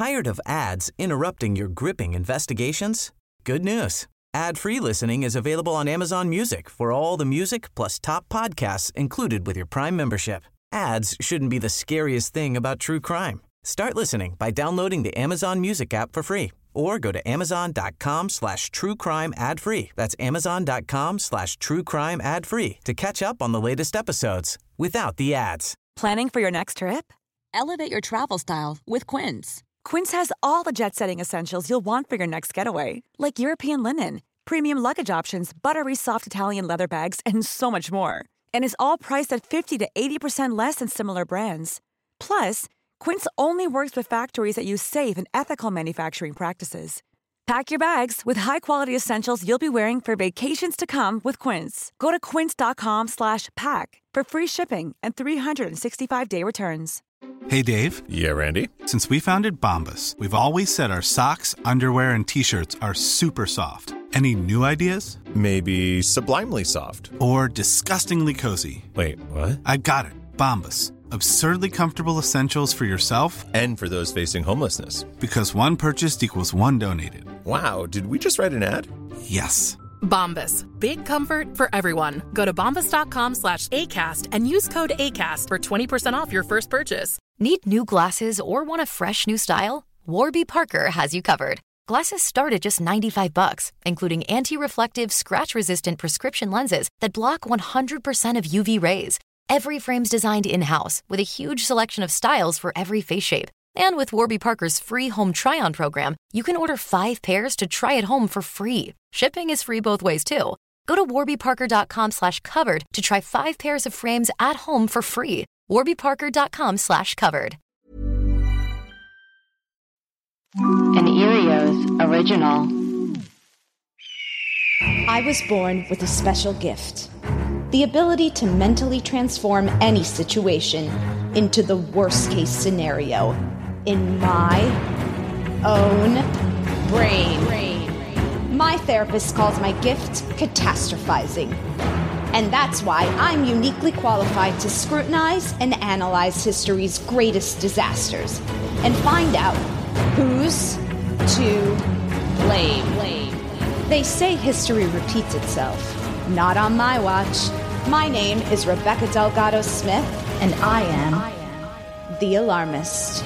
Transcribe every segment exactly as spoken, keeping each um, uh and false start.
Tired of ads interrupting your gripping investigations? Good news. Ad-free listening is available on Amazon Music for all the music plus top podcasts included with your Prime membership. Ads shouldn't be the scariest thing about true crime. Start listening by downloading the Amazon Music app for free or go to amazon.com slash true crime ad free. That's amazon.com slash true crime ad free to catch up on the latest episodes without the ads. Planning for your next trip? Elevate your travel style with Quince. Quince has all the jet-setting essentials you'll want for your next getaway, like European linen, premium luggage options, buttery soft Italian leather bags, and so much more. And is all priced at fifty to eighty percent less than similar brands. Plus, Quince only works with factories that use safe and ethical manufacturing practices. Pack your bags with high-quality essentials you'll be wearing for vacations to come with Quince. Go to quince.com slash pack for free shipping and three sixty-five day returns. Hey, Dave. Yeah, Randy. Since we founded Bombas, we've always said our socks, underwear, and T-shirts are super soft. Any new ideas? Maybe sublimely soft. Or disgustingly cozy. Wait, what? I got it. Bombas. Absurdly comfortable essentials for yourself and for those facing homelessness. Because one purchased equals one donated. Wow, did we just write an ad? Yes. Bombas. Big comfort for everyone. Go to bombas.com slash ACAST and use code ACAST for twenty percent off your first purchase. Need new glasses or want a fresh new style? Warby Parker has you covered. Glasses start at just ninety-five bucks, including anti-reflective, scratch-resistant prescription lenses that block one hundred percent of U V rays. Every frame's designed in-house with a huge selection of styles for every face shape. And with Warby Parker's free home try-on program, you can order five pairs to try at home for free. Shipping is free both ways, too. Go to warbyparker.com slash covered to try five pairs of frames at home for free. warbyparker.com slash covered. An Erios original. I was born with a special gift. The ability to mentally transform any situation into the worst-case scenario in my own brain. My therapist calls my gift catastrophizing. And that's why I'm uniquely qualified to scrutinize and analyze history's greatest disasters and find out who's to blame. They say history repeats itself. Not on my watch. My name is Rebecca Delgado Smith, and I am the Alarmist.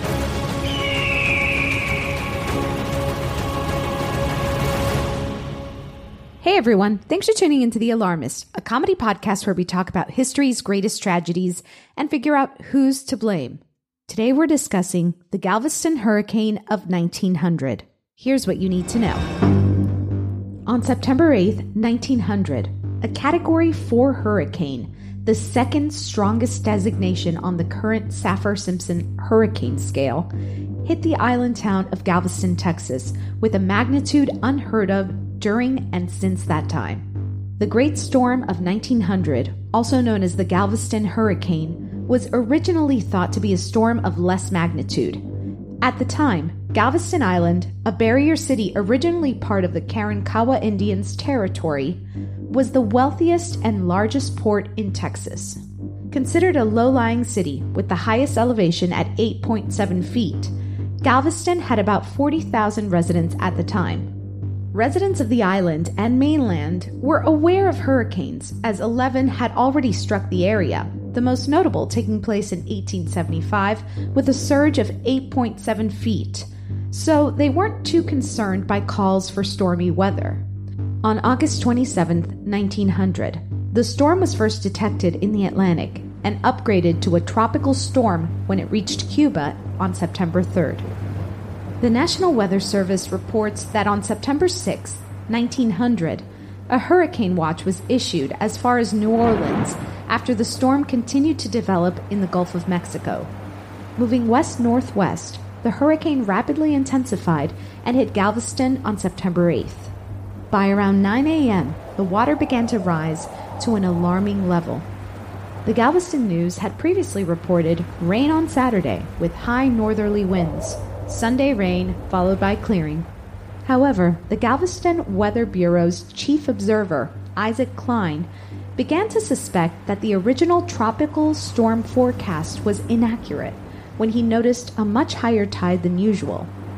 Hey everyone, thanks for tuning into The Alarmist, a comedy podcast where we talk about history's greatest tragedies and figure out who's to blame. Today we're discussing the Galveston Hurricane of nineteen hundred. Here's what you need to know. On September eighth, nineteen hundred, a Category four hurricane, the second strongest designation on the current Saffir-Simpson hurricane scale, hit the island town of Galveston, Texas, with a magnitude unheard of during and since that time. The Great Storm of nineteen hundred, also known as the Galveston Hurricane, was originally thought to be a storm of less magnitude. At the time, Galveston Island, a barrier city originally part of the Karankawa Indians' territory, was the wealthiest and largest port in Texas. Considered a low-lying city with the highest elevation at eight point seven feet, Galveston had about forty thousand residents at the time. Residents of the island and mainland were aware of hurricanes, as eleven had already struck the area, the most notable taking place in eighteen seventy-five with a surge of eight point seven feet, so they weren't too concerned by calls for stormy weather. On August twenty-seventh, nineteen hundred, the storm was first detected in the Atlantic and upgraded to a tropical storm when it reached Cuba on September third. The National Weather Service reports that on September sixth, nineteen hundred, a hurricane watch was issued as far as New Orleans after the storm continued to develop in the Gulf of Mexico. Moving west-northwest, the hurricane rapidly intensified and hit Galveston on September eighth. By around nine a.m., the water began to rise to an alarming level. The Galveston News had previously reported rain on Saturday with high northerly winds, Sunday rain followed by clearing. However, the Galveston Weather Bureau's chief observer, Isaac Klein, began to suspect that the original tropical storm forecast was inaccurate when he noticed a much higher tide than usual,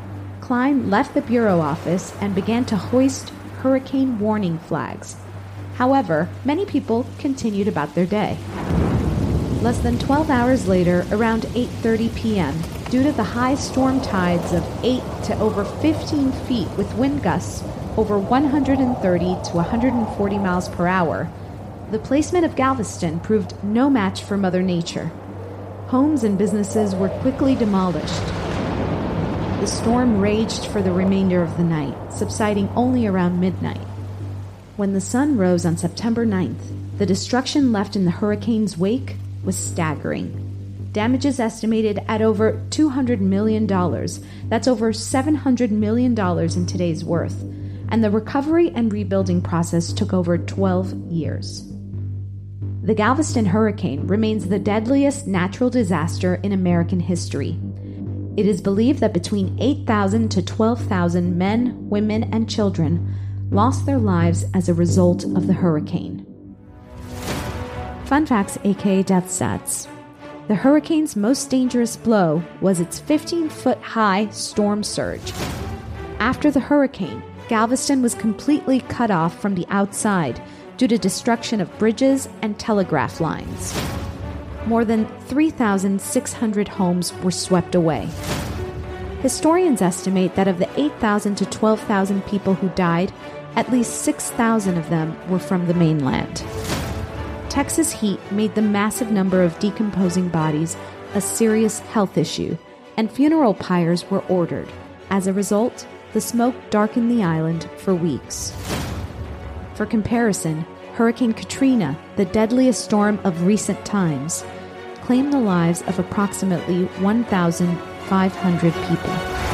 Klein left the bureau office and began to hoist hurricane warning flags. However, many people continued about their day. Less than twelve hours later, around eight thirty p.m., due to the high storm tides of eight to over fifteen feet with wind gusts over one hundred thirty to one hundred forty miles per hour, the placement of Galveston proved no match for Mother Nature. Homes and businesses were quickly demolished. The storm raged for the remainder of the night, subsiding only around midnight. When the sun rose on September ninth, the destruction left in the hurricane's wake was staggering. Damages estimated at over two hundred million dollars. That's over seven hundred million dollars in today's worth. And the recovery and rebuilding process took over twelve years. The Galveston hurricane remains the deadliest natural disaster in American history. It is believed that between eight thousand to twelve thousand men, women, and children lost their lives as a result of the hurricane. Fun facts, aka death stats. The hurricane's most dangerous blow was its fifteen-foot-high storm surge. After the hurricane, Galveston was completely cut off from the outside due to destruction of bridges and telegraph lines. More than three thousand six hundred homes were swept away. Historians estimate that of the eight thousand to twelve thousand people who died, at least six thousand of them were from the mainland. Texas heat made the massive number of decomposing bodies a serious health issue, and funeral pyres were ordered. As a result, the smoke darkened the island for weeks. For comparison, Hurricane Katrina, the deadliest storm of recent times, claimed the lives of approximately one thousand five hundred people.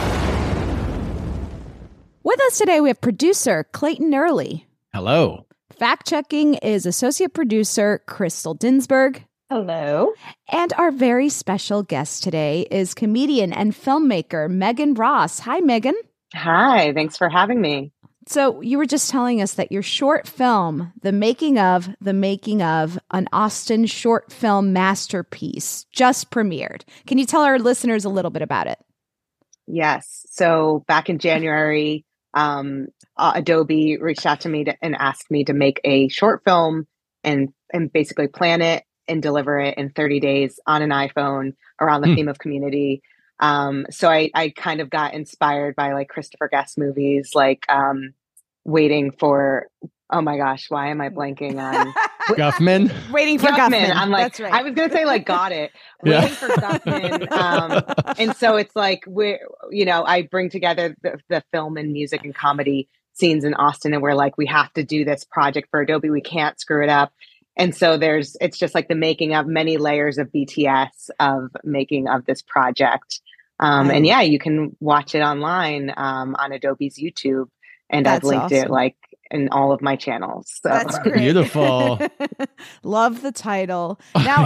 With us today, we have producer Clayton Early. Hello. Fact-checking is associate producer Crystal Dinsberg. Hello. And our very special guest today is comedian and filmmaker Megan Ross. Hi, Megan. Hi, thanks for having me. So you were just telling us that your short film, The Making of, The Making of, an Austin short film masterpiece, just premiered. Can you tell our listeners a little bit about it? Yes. So back in January, um, uh, Adobe reached out to me to, and asked me to make a short film and, and basically plan it and deliver it in thirty days on an iPhone around the mm. theme of community. Um, so I, I kind of got inspired by like Christopher Guest movies, like um, Waiting for, oh my gosh, why am I blanking on? Guffman? Waiting for Guffman. Guffman. I'm like, That's right. I was going to say like, got it. Waiting Yeah. for Guffman. Um, and so it's like, we're, you know, I bring together the, the film and music and comedy scenes in Austin, and we're like, we have to do this project for Adobe. We can't screw it up. And so there's, it's just like the making of many layers of B T S of making of this project. Um, and yeah, you can watch it online um, on Adobe's YouTube, and That's I've linked awesome. it like in all of my channels. So. That's great. Beautiful. Love the title. Now,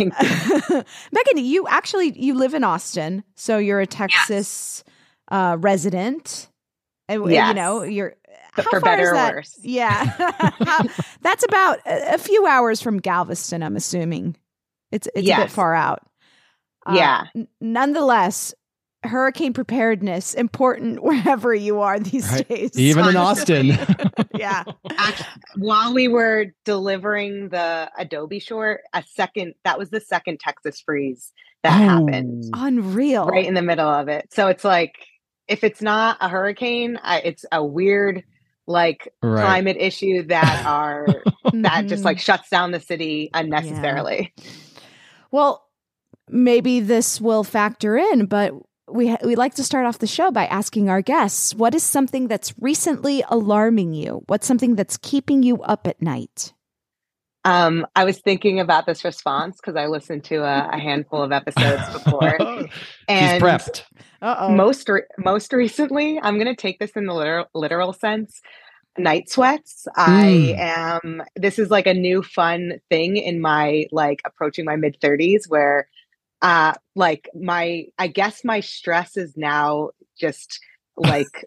Megan, you actually, you live in Austin, so you're a Texas yes. uh, resident. And, yes. You know, you're but how for far better is or that? worse. Yeah. How, that's about a, a few hours from Galveston, I'm assuming. It's it's yes. a bit far out. Uh, yeah. N- nonetheless, hurricane preparedness important wherever you are these right. days. Even in Austin. Yeah. Actually, while we were delivering the Adobe short, a second, that was the second Texas freeze that oh. happened. Unreal. Right in the middle of it. So it's like, if it's not a hurricane, I, it's a weird like right. climate issue that are that just like shuts down the city unnecessarily. Yeah. Well, maybe this will factor in, but we we like to start off the show by asking our guests, what is something that's recently alarming you? What's something that's keeping you up at night? Um, I was thinking about this response because I listened to a, a handful of episodes before. And She's prepped. Uh-oh. Most re- most recently, I'm going to take this in the literal, literal sense. Night sweats. Mm. I am. This is like a new fun thing in my like approaching my mid thirties, where, uh, like my I guess my stress is now just like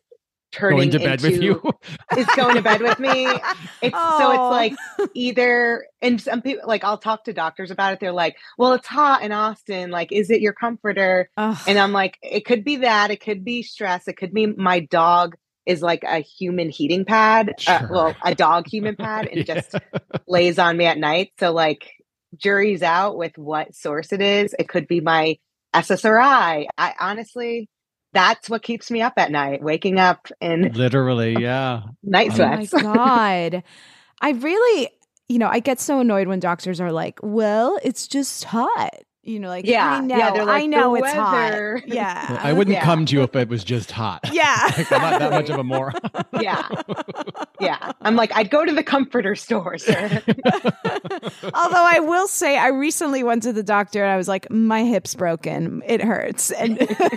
turning going to bed into, with you. is going to bed with me. It's Oh. so it's like either, and some people, like I'll talk to doctors about it. They're like, well, it's hot in Austin. Like, is it your comforter? Ugh. And I'm like, it could be that. It could be stress. It could be my dog is like a human heating pad. Sure. Uh, well, a dog human pad and Yeah. just lays on me at night. So like jury's out with what source it is. It could be my S S R I. I honestly, that's what keeps me up at night, waking up in Literally, yeah. night Oh my sweats. God. I really, you know, I get so annoyed when doctors are like, well, it's just hot. You know, like, Yeah, I know, yeah, they're like, I know "The it's weather." hot. Yeah. I wouldn't Yeah. come to you if it was just hot. Yeah. Like, I'm not that much of a moron. Yeah. Yeah. I'm like, I'd go to the comforter store, sir. Although I will say, I recently went to the doctor and I was like, my hip's broken. It hurts. And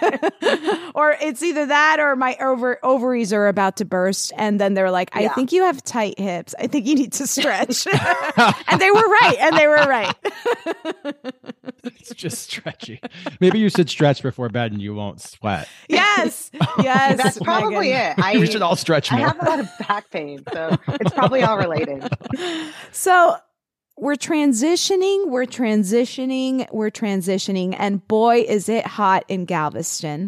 or it's either that or my over ovaries are about to burst. And then they're like, I Yeah. think you have tight hips. I think you need to stretch. And they were right. And they were right. It's just stretchy. Maybe you should stretch before bed and you won't sweat. Yes. Yes. That's probably Megan. it. I, We should all stretch I more. have a lot of back pain, so it's probably all related. So we're transitioning, we're transitioning, we're transitioning, and boy, is it hot in Galveston.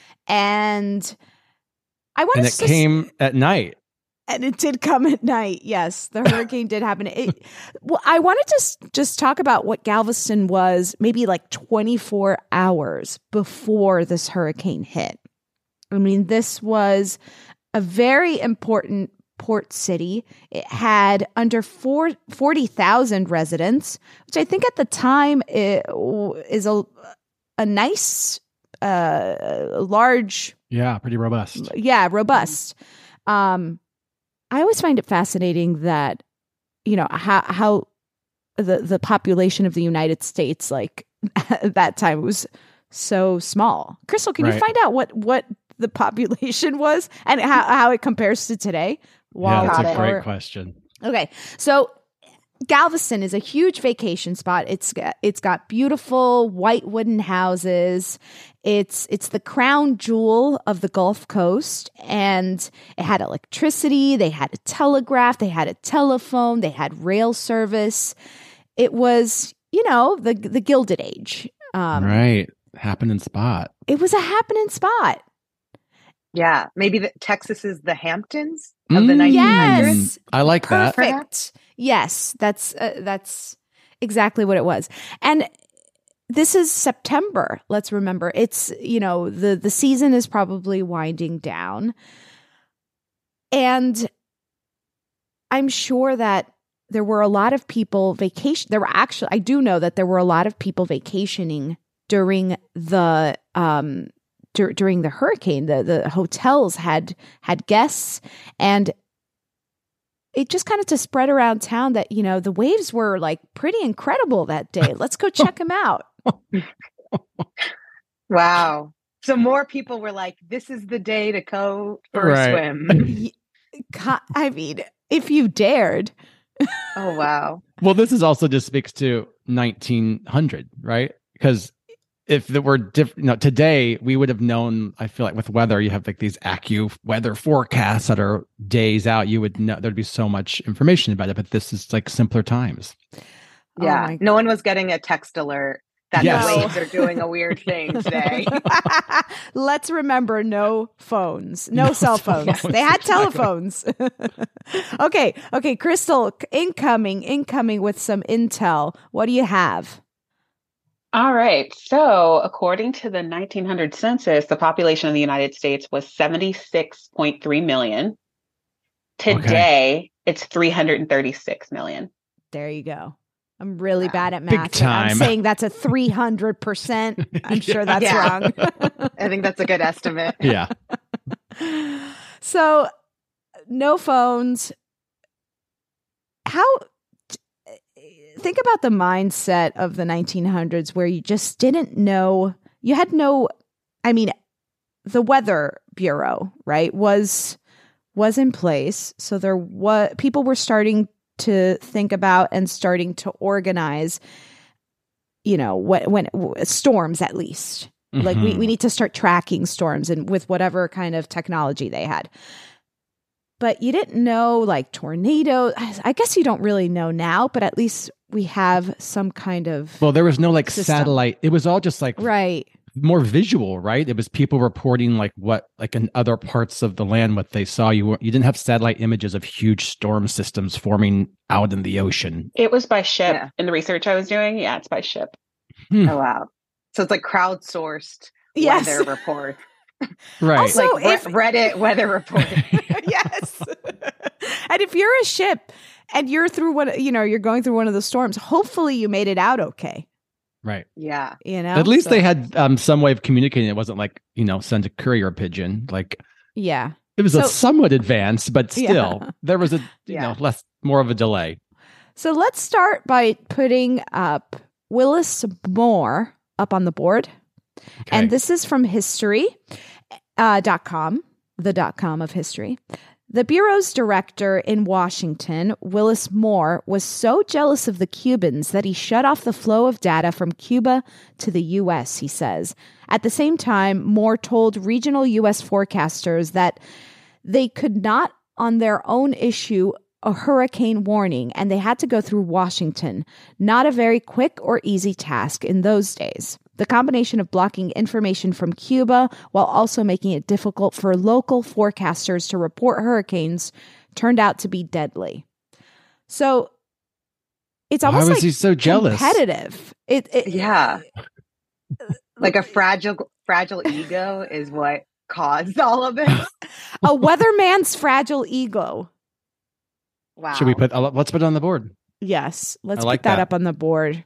And I want And to it came at night. and it did come at night. Yes, the hurricane did happen. It, well, I wanted to s- just talk about what Galveston was maybe like twenty-four hours before this hurricane hit. I mean, this was a very important port city. It had under four, forty thousand residents, which I think at the time it w- is a, a nice, uh, large, Yeah, pretty robust. yeah, robust. Um, I always find it fascinating that, you know, how, how the, the population of the United States, like at that time was so small. Crystal, can you Right. find out what, what the population was and how, how it compares to today? Yeah, that's Got a it. great question. Okay. So Galveston is a huge vacation spot. It's got, it's got beautiful white wooden houses. It's it's the crown jewel of the Gulf Coast, and it had electricity, they had a telegraph, they had a telephone, they had rail service. It was, you know, the the Gilded Age. Um, Right. Happening spot. It was a happening spot. Yeah, maybe the, Texas is the Hamptons of the Mm. nineteen hundreds. Yes. I like that. Perfect. Yes, that's uh, that's exactly what it was. And this is September. Let's remember, it's, you know, the the season is probably winding down, and I'm sure that there were a lot of people vacation. There were actually, I do know that there were a lot of people vacationing during the um dur- during the hurricane. The the hotels had had guests, and it just kind of to spread around town that, you know, the waves were like pretty incredible that day. Let's go check them out. Wow. So more people were like, this is the day to go for Right. a swim. Y- ca- I mean, if you dared. Oh, wow. Well, this is also just speaks to nineteen hundred, right? Because if there were different, you know, today we would have known. I feel like with weather, you have like these Accu weather forecasts that are days out. You would know there'd be so much information about it, but this is like simpler times. Oh Yeah. my- No one was getting a text alert that Yes. the waves are doing a weird thing today. Let's remember, no phones, no, No cell cell phones. phones, They had exactly. telephones. okay. Okay. Crystal, incoming, incoming with some intel. What do you have? All right. So, according to the nineteen hundred census, the population of the United States was seventy-six point three million. Today, it's three hundred thirty-six million. There you go. I'm really Wow. bad at Big math. but I'm time. saying that's a three hundred percent. I'm sure that's Yeah. wrong. I think that's a good estimate. Yeah. So, no phones. How think about the mindset of the nineteen hundreds where you just didn't know, you had no, I mean, the Weather Bureau, right, was was in place. So there was, people were starting to think about and starting to organize, you know, what when storms at least. Mm-hmm. Like we, we need to start tracking storms and with whatever kind of technology they had. But you didn't know like tornadoes. I guess you don't really know now, but at least we have some kind of Well, there was no like system. satellite. It was all just like right. more visual, right? It was people reporting like what, like in other parts of the land, what they saw. You weren't, you didn't have satellite images of huge storm systems forming out in the ocean. It was by ship Yeah. in the research I was doing. Yeah, it's by ship. Hmm. Oh, wow. So it's like crowdsourced Yes. weather report. Right. Also, like Re- if- Reddit weather report. Yes. And if you're a ship and you're through one, you know, you're going through one of the storms, hopefully you made it out okay. Right. Yeah. You know, At least So- they had um, some way of communicating. It wasn't like, you know, send a courier pigeon. Like Yeah. it was So- a somewhat advanced, but still Yeah. there was a, you Yeah. know, less, more of a delay. So let's start by putting up Willis Moore up on the board. Okay. And this is from history uh, dot com, the dot com of history. The Bureau's director in Washington, Willis Moore, was so jealous of the Cubans that he shut off the flow of data from Cuba to the U S, he says. At the same time, Moore told regional U S forecasters that they could not on their own issue a hurricane warning, and they had to go through Washington. Not a very quick or easy task in those days. The combination of blocking information from Cuba while also making it difficult for local forecasters to report hurricanes turned out to be deadly. So it's Why almost was like he so jealous? competitive. It, it Yeah. Like a fragile, fragile ego is what caused all of this. a weatherman's fragile ego. Wow. Should we put, uh, let's put it on the board. Yes, let's I like put that, that. up on the board.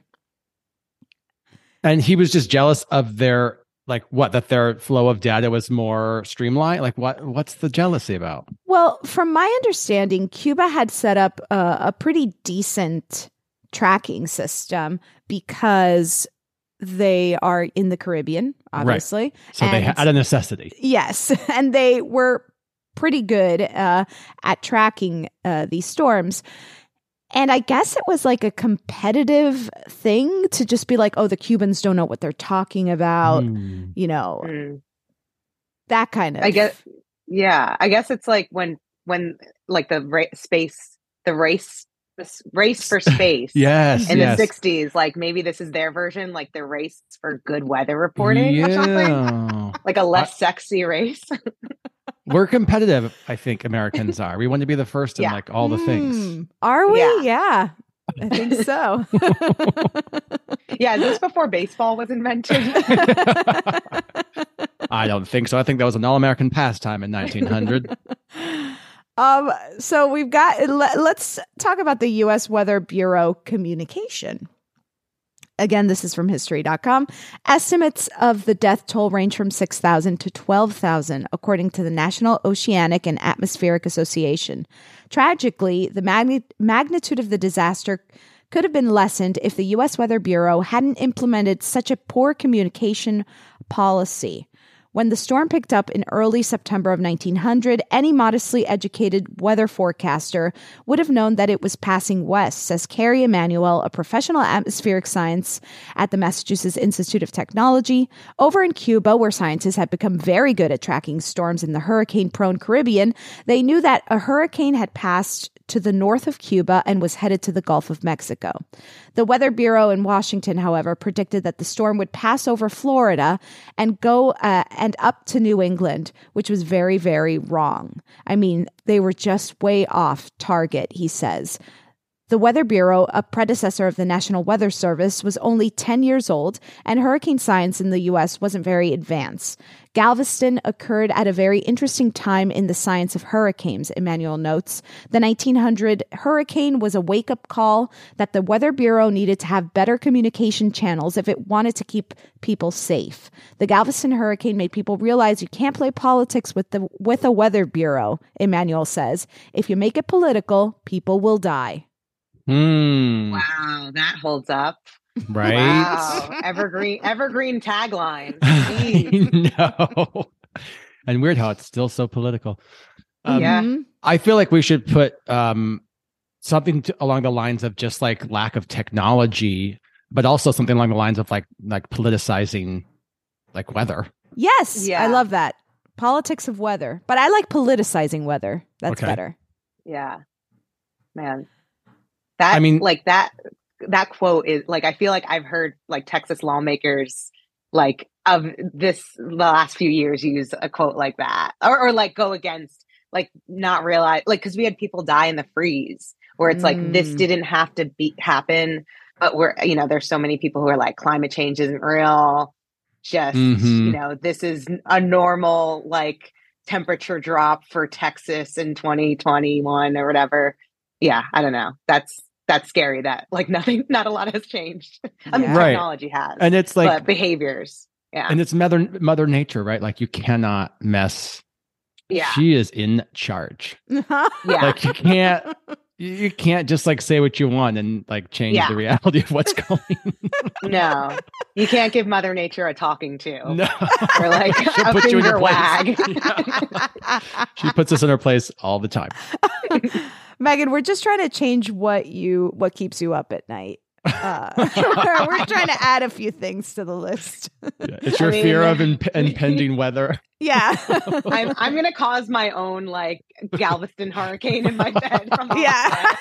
And he was just jealous of their, like what, that their flow of data was more streamlined. Like what, what's the jealousy about? Well, from my understanding, Cuba had set up a, a pretty decent tracking system because they are in the Caribbean, obviously. Right. So they And- had a necessity. Yes, and they were pretty good uh, at tracking uh, these storms. And I guess it was like a competitive thing to just be like, oh, the Cubans don't know what they're talking about, Hmm. you know, Mm. that kind of. I guess, yeah, I guess it's like when, when like the ra- space, the race, the s- race for space. Yes. In yes. the sixties, like maybe this is their version, like the race for good weather reporting or something. Yeah. Like a less sexy race. We're competitive, I think Americans are. We want to be the first in Yeah. like all the things. Hmm. Are we? Yeah. Yeah. I think so. Yeah, is this before baseball was invented? I don't think so. I think that was an all-American pastime in nineteen hundred. um, so we've got, let, let's talk about the U S Weather Bureau communication. Again, this is from history dot com. Estimates of the death toll range from six thousand to twelve thousand, according to the National Oceanic and Atmospheric Association. Tragically, the magni- magnitude of the disaster could have been lessened if the U S Weather Bureau hadn't implemented such a poor communication policy. When the storm picked up in early September of nineteen hundred, any modestly educated weather forecaster would have known that it was passing west, says Carrie Emanuel, a professional atmospheric science at the Massachusetts Institute of Technology. Over in Cuba, where scientists had become very good at tracking storms in the hurricane-prone Caribbean, they knew that a hurricane had passed to the north of Cuba and was headed to the Gulf of Mexico. The Weather Bureau in Washington, however, predicted that the storm would pass over Florida and go uh, and up to New England, which was very, very wrong. I mean, they were just way off target, he says. The Weather Bureau, a predecessor of the National Weather Service, was only ten years old, and hurricane science in the U S wasn't very advanced. Galveston occurred at a very interesting time in the science of hurricanes, Emanuel notes. The nineteen hundred hurricane was a wake-up call that the Weather Bureau needed to have better communication channels if it wanted to keep people safe. The Galveston hurricane made people realize you can't play politics with the with a Weather Bureau, Emanuel says. If you make it political, people will die. Hmm. Wow, that holds up. Right? Wow. Evergreen evergreen tagline. I know. And weird how it's still so political. Um, Yeah. Mhm. I feel like we should put um, something to, along the lines of just like lack of technology, but also something along the lines of like like politicizing like weather. Yes, Yeah. I love that. Politics of weather. But I like politicizing weather. That's Okay. better. Yeah. Man. That I mean- like that that quote is like I feel like I've heard like Texas lawmakers like of this the last few years use a quote like that. Or or like go against like not realize like because we had people die in the freeze where it's like this Mm. didn't have to be happen, but we're you know, there's so many people who are like climate change isn't real. Just, Mhm. you know, this is a normal like temperature drop for Texas in twenty twenty-one or whatever. Yeah, I don't know. That's that's scary that like nothing, not a lot has changed. I mean, Yeah. Right. technology has, And it's like, but behaviors. Yeah. and it's mother mother nature, right? Like you cannot mess. Yeah. She is in charge. Yeah. Like you can't, you- you can't just like say what you want and like change Yeah. the reality of what's going. No, you can't give Mother Nature a talking to. No. Or like She'll a put you in finger your place. wag. Yeah. She puts us in our place all the time. Megan, we're just trying to change what you what keeps you up at night. Uh, we're, we're trying to add a few things to the list. Yeah. It's your I mean- fear of imp- impending weather. Yeah. I'm I'm gonna cause my own like Galveston hurricane in my bed. From all Yeah.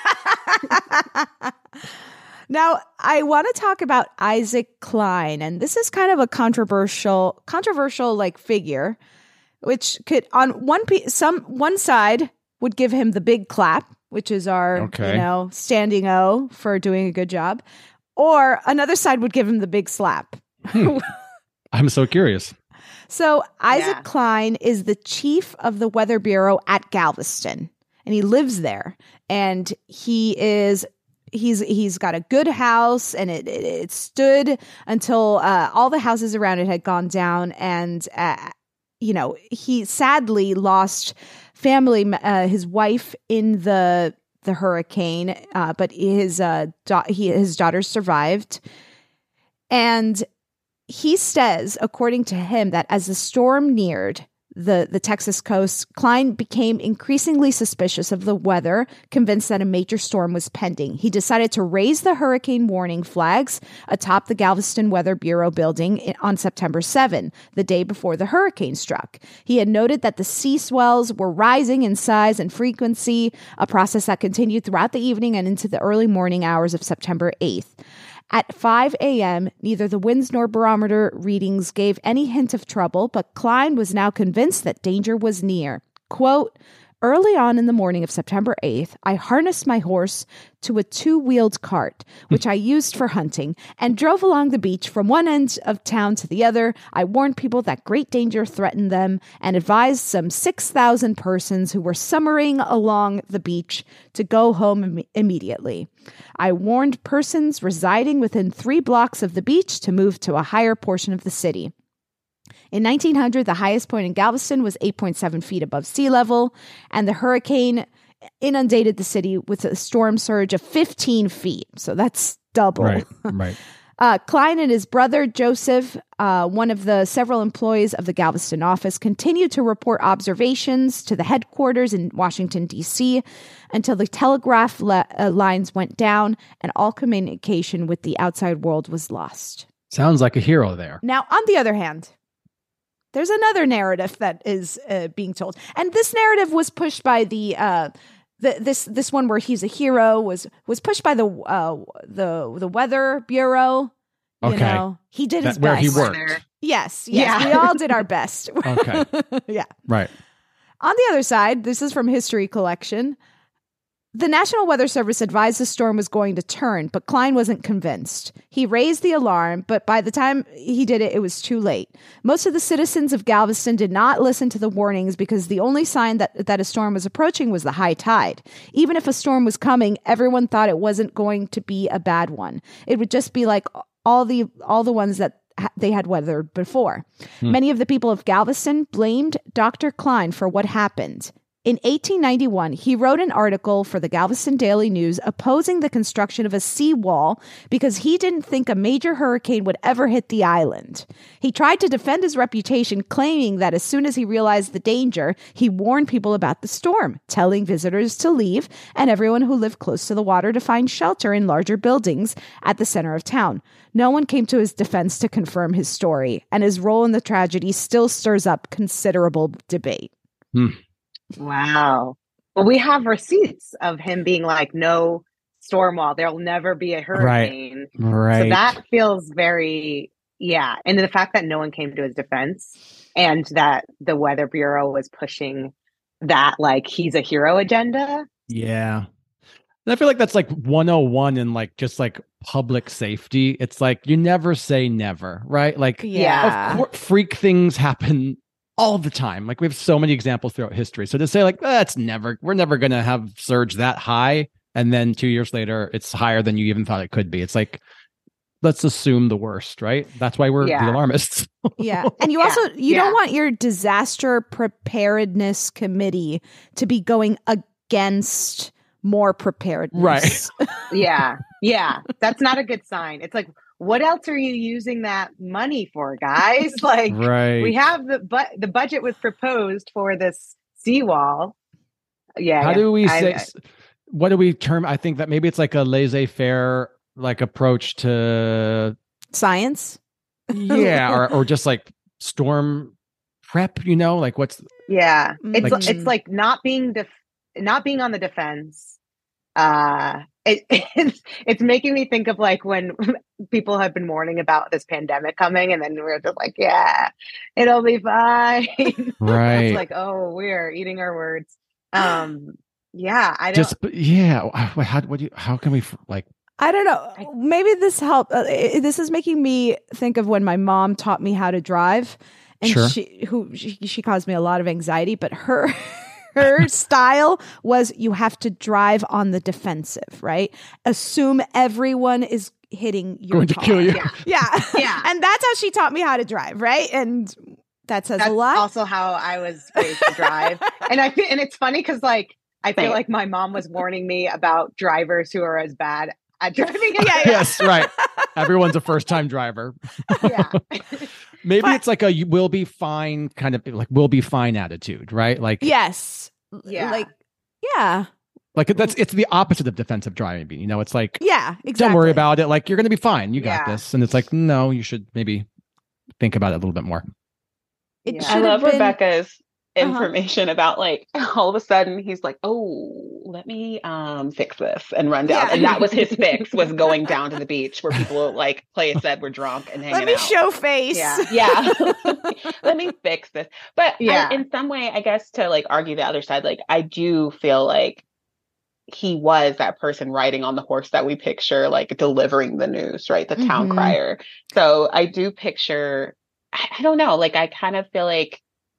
Now, I want to talk about Isaac Klein, and this is kind of a controversial, controversial like figure, which could on one piece, some one side would give him the big clap, which is our Okay. you know standing O for doing a good job, or another side would give him the big slap. I'm so curious. So Isaac Yeah. Klein is the chief of the Weather Bureau at Galveston, and he lives there. And he is he's he's got a good house, and it it, it stood until uh, all the houses around it had gone down, and uh, you know he sadly lost family, uh, his wife in the the hurricane, uh, but his uh, da- he, his daughters survived, and he says, according to him, that as the storm neared the, the Texas coast, Klein became increasingly suspicious of the weather, convinced that a major storm was pending. He decided to raise the hurricane warning flags atop the Galveston Weather Bureau building on September seventh, the day before the hurricane struck. He had noted that the sea swells were rising in size and frequency, a process that continued throughout the evening and into the early morning hours of September eighth. At five a.m., neither the winds nor barometer readings gave any hint of trouble, but Klein was now convinced that danger was near. Quote, early on in the morning of September eighth, I harnessed my horse to a two-wheeled cart, which I used for hunting, and drove along the beach from one end of town to the other. I warned people that great danger threatened them and advised some six thousand persons who were summering along the beach to go home Im- immediately. I warned persons residing within three blocks of the beach to move to a higher portion of the city. In nineteen hundred, the highest point in Galveston was eight point seven feet above sea level, and the hurricane inundated the city with a storm surge of fifteen feet. So that's double. Right, right. Uh, Klein and his brother, Joseph, uh, one of the several employees of the Galveston office, continued to report observations to the headquarters in Washington, D C, until the telegraph le- uh, lines went down and all communication with the outside world was lost. Sounds like a hero there. Now, on the other hand, there's another narrative that is uh, being told. And this narrative was pushed by the... Uh, The, this this one where he's a hero was was pushed by the uh, the the Weather Bureau. You Okay. know, he did his That, where best. he worked. Yes, yes, Yeah. we all did our best. Okay. Yeah. Right. On the other side, this is from History Collection. The National Weather Service advised the storm was going to turn, but Klein wasn't convinced. He raised the alarm, but by the time he did it, it was too late. Most of the citizens of Galveston did not listen to the warnings because the only sign that, that a storm was approaching was the high tide. Even if a storm was coming, everyone thought it wasn't going to be a bad one. It would just be like all the all the ones that they had weathered before. Hmm. Many of the people of Galveston blamed Doctor Klein for what happened. In eighteen ninety-one, he wrote an article for the Galveston Daily News opposing the construction of a seawall because he didn't think a major hurricane would ever hit the island. He tried to defend his reputation, claiming that as soon as he realized the danger, he warned people about the storm, telling visitors to leave and everyone who lived close to the water to find shelter in larger buildings at the center of town. No one came to his defense to confirm his story, and his role in the tragedy still stirs up considerable debate. Hmm. Wow. Well, we have receipts of him being like, no storm wall. There'll never be a hurricane. Right. Right. So that feels very, yeah. And the fact that no one came to his defense and that the Weather Bureau was pushing that, like, he's a hero agenda. Yeah. And I feel like that's like one oh one in like just like public safety. It's like you never say never, right? Like, yeah, of course, freak things happen all the time. Like we have so many examples throughout history. So to say like, that's never, we're never going to have surge that high. And then two years later, it's higher than you even thought it could be. It's like, let's assume the worst, right? That's why we're yeah. the alarmists. Yeah. And you yeah. also, you yeah. don't want your disaster preparedness committee to be going against more preparedness. Right. yeah. Yeah. That's not a good sign. It's like, what else are you using that money for, guys? Like, right. we have the but the budget was proposed for this seawall. Yeah. How yeah. do we I, say? I, what do we term? I think that maybe it's like a laissez-faire like approach to science. Yeah, or or just like storm prep. You know, like what's? Yeah, it's like, it's like not being def- not being on the defense. Uh, it, it's it's making me think of like when people have been warning about this pandemic coming, and then we're just like, yeah, it'll be fine. Right. It's like, oh, we're eating our words. Um, yeah, I don't. Just yeah. How what do you? How can we like? I don't know. Maybe this helped. Uh, it, this is making me think of when my mom taught me how to drive, and sure. she who she, she caused me a lot of anxiety. But her. Her style was you have to drive on the defensive, right? Assume everyone is hitting your going car. to kill you. Yeah. Yeah. Yeah. And that's how she taught me how to drive, right? And that says That's a lot. Also how I was raised to drive. and I feel, and it's funny because like I feel Same. like my mom was warning me about drivers who are as bad at driving. Yeah, yeah. Yes, right. Everyone's a first-time driver. Yeah. Maybe But- it's like a you will be fine kind of like will be fine attitude, right? Like Yes. Yeah. Like, yeah. like that's it's the opposite of defensive driving. You know, it's like Yeah, exactly. don't worry about it. Like you're going to be fine. You got Yeah. this. And it's like no, you should maybe think about it a little bit more. It Yeah. should I have love been- Rebecca's Uh-huh. information about like all of a sudden he's like, oh, let me um fix this and run down. Yeah. And that was his fix, was going down to the beach where people like Clay said were drunk and hanging Let me out. show face. Yeah. Yeah. Let me fix this. But Yeah. I, in some way, I guess to like argue the other side, like I do feel like he was that person riding on the horse that we picture, like delivering the news, right? The town Mhm. crier. So I do picture, I, I don't know, like I kind of feel like,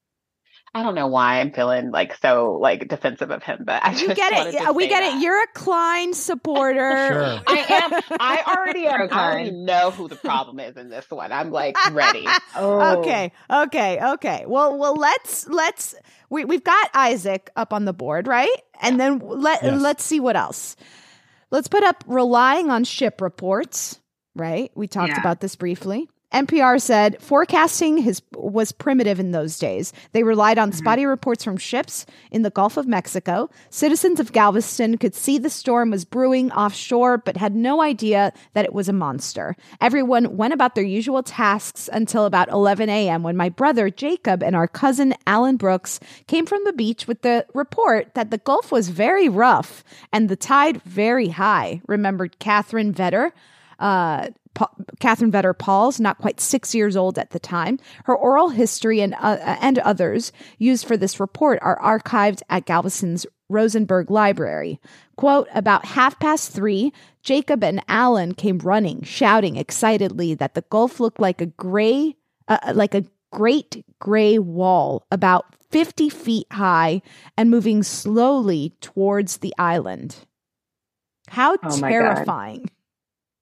I don't know why I'm feeling like so like defensive of him, but I just You get wanted it. to Yeah, we say get that. it. You're a Klein supporter. Sure. I am. I already am. I already Okay. know who the problem is in this one. I'm like ready. Oh. Okay. Okay. Okay. Well, well, let's let's we we've got Isaac up on the board, right? And then let Yes. let's see what else. Let's put up relying on ship reports, right? We talked Yeah. about this briefly. N P R said forecasting his, was primitive in those days. They relied on spotty reports from ships in the Gulf of Mexico. Citizens of Galveston could see the storm was brewing offshore, but had no idea that it was a monster. Everyone went about their usual tasks until about eleven a.m. when my brother Jacob and our cousin Alan Brooks came from the beach with the report that the Gulf was very rough and the tide very high, remembered Catherine Vetter. Uh, Pa- Catherine Vetter Pauls, not quite six years old at the time. Her oral history and uh, and others used for this report are archived at Galveston's Rosenberg Library. Quote, about half past three, Jacob and Alan came running, shouting excitedly that the Gulf looked like a gray, uh, like a great gray wall about fifty feet high and moving slowly towards the island. How Oh my God. terrifying.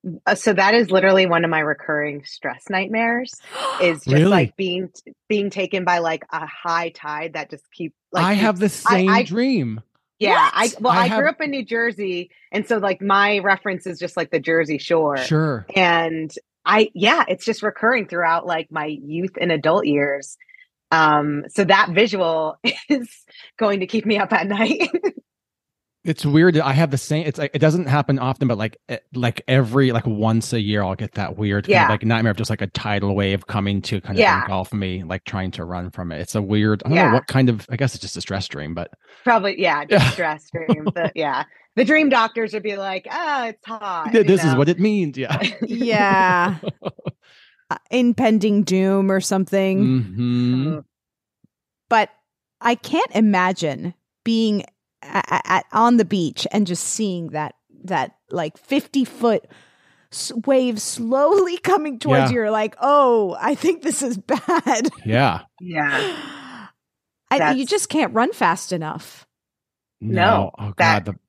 Uh, so that is literally one of my recurring stress nightmares is just Really? like being being taken by like a high tide that just keep like I keeps- have the same I, I, dream. Yeah, What? I well, I I, have- grew up in New Jersey, and so like my reference is just like the Jersey Shore. Sure. And I yeah, it's just recurring throughout like my youth and adult years. Um, so that visual is going to keep me up at night. It's weird. I have the same. It's like it doesn't happen often, but like eh, like every like once a year, I'll get that weird kind Yeah. of like nightmare of just like a tidal wave coming to kind of Yeah. engulf me, like trying to run from it. It's a weird. I don't Yeah. know what kind of. I guess it's just a stress dream, but Probably, yeah, just Yeah. stress dream. But yeah, the dream doctors would be like, ah, it's hot. th- you this is know? what it means. Yeah. Yeah. Uh, impending doom or something. hmm But I can't imagine being at, at, on the beach and just seeing that that like fifty foot s- wave slowly coming towards Yeah. you. You're like, oh, I think this is bad. Yeah. Yeah. I, you That's- just can't run fast enough. No. Oh that- God. The,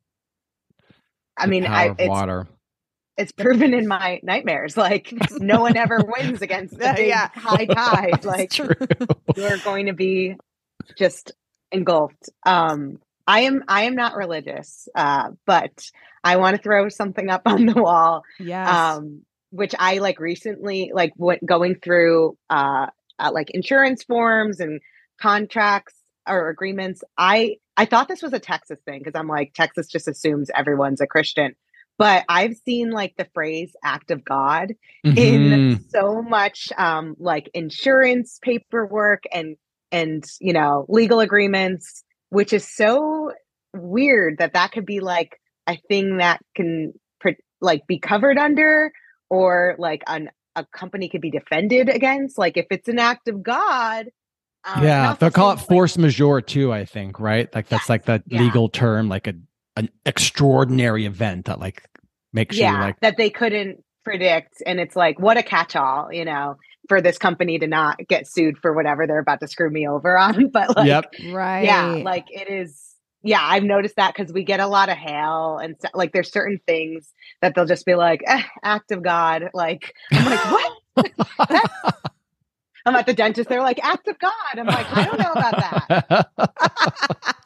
I the mean, power I of it's water. it's proven in my nightmares. Like no one ever wins against the big Yeah. high tide. Like True. you're going to be just engulfed. Um, I am I am not religious, uh, but I want to throw something up on the wall. Yes. Um, which I like recently, like what going through uh, uh like insurance forms and contracts or agreements. I I thought this was a Texas thing because I'm like Texas just assumes everyone's a Christian. But I've seen like the phrase act of God in Mhm. so much um like insurance paperwork and and you know legal agreements, which is so weird that that could be like a thing that can pre- like be covered under or like an a company could be defended against, like if it's an act of God. Um, Yeah, not they'll the call same, it like- force majeure too. I think, right? Like that's like the yeah. legal term, like a an extraordinary event that like makes yeah, you like that they couldn't predict, and it's like what a catch-all, you know, for this company to not get sued for whatever they're about to screw me over on. But like, Yep. Right. yeah, like it is. Yeah, I've noticed that because we get a lot of hail and st- like there's certain things that they'll just be like, eh, act of God. Like I'm like, what? That's- I'm at the dentist. They're like, act of God. I'm like, I don't know about that.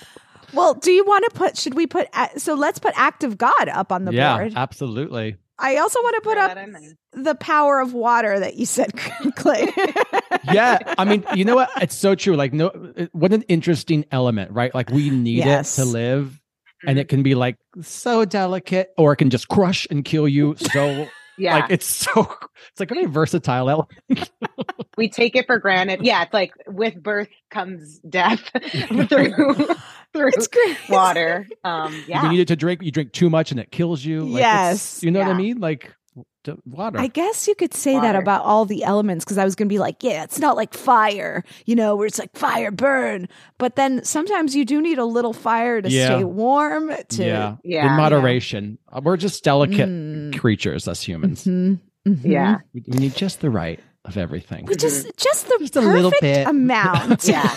Well, do you want to put, should we put, a- so let's put act of God up on the yeah, board. absolutely. I also want to put Throw up that in there. the power of water that you said, Clay. Yeah, I mean, you know what? It's so true. Like, no, it- what an interesting element, right? Like, we need Yes. it to live, and it can be like so delicate, or it can just crush and kill you. So, Yeah, like, it's so it's like a very versatile element. we take it for granted. Yeah, it's like with birth comes death through through It's crazy. water. Um, yeah, You need it to drink. You drink too much, and it kills you. Like, Yes. it's, you know what I Yeah. mean? Like d- water. I guess you could say that Water. about all the elements because I was going to be like, yeah, it's not like fire, you know, where it's like fire burn. But then sometimes you do need a little fire to Yeah. stay warm. To yeah, Yeah. in moderation. Uh, We're just delicate Mm. creatures, us humans. Mhm, mhm. yeah. We, we need just the right of everything. We just just the Just a perfect little bit. amount. Yeah.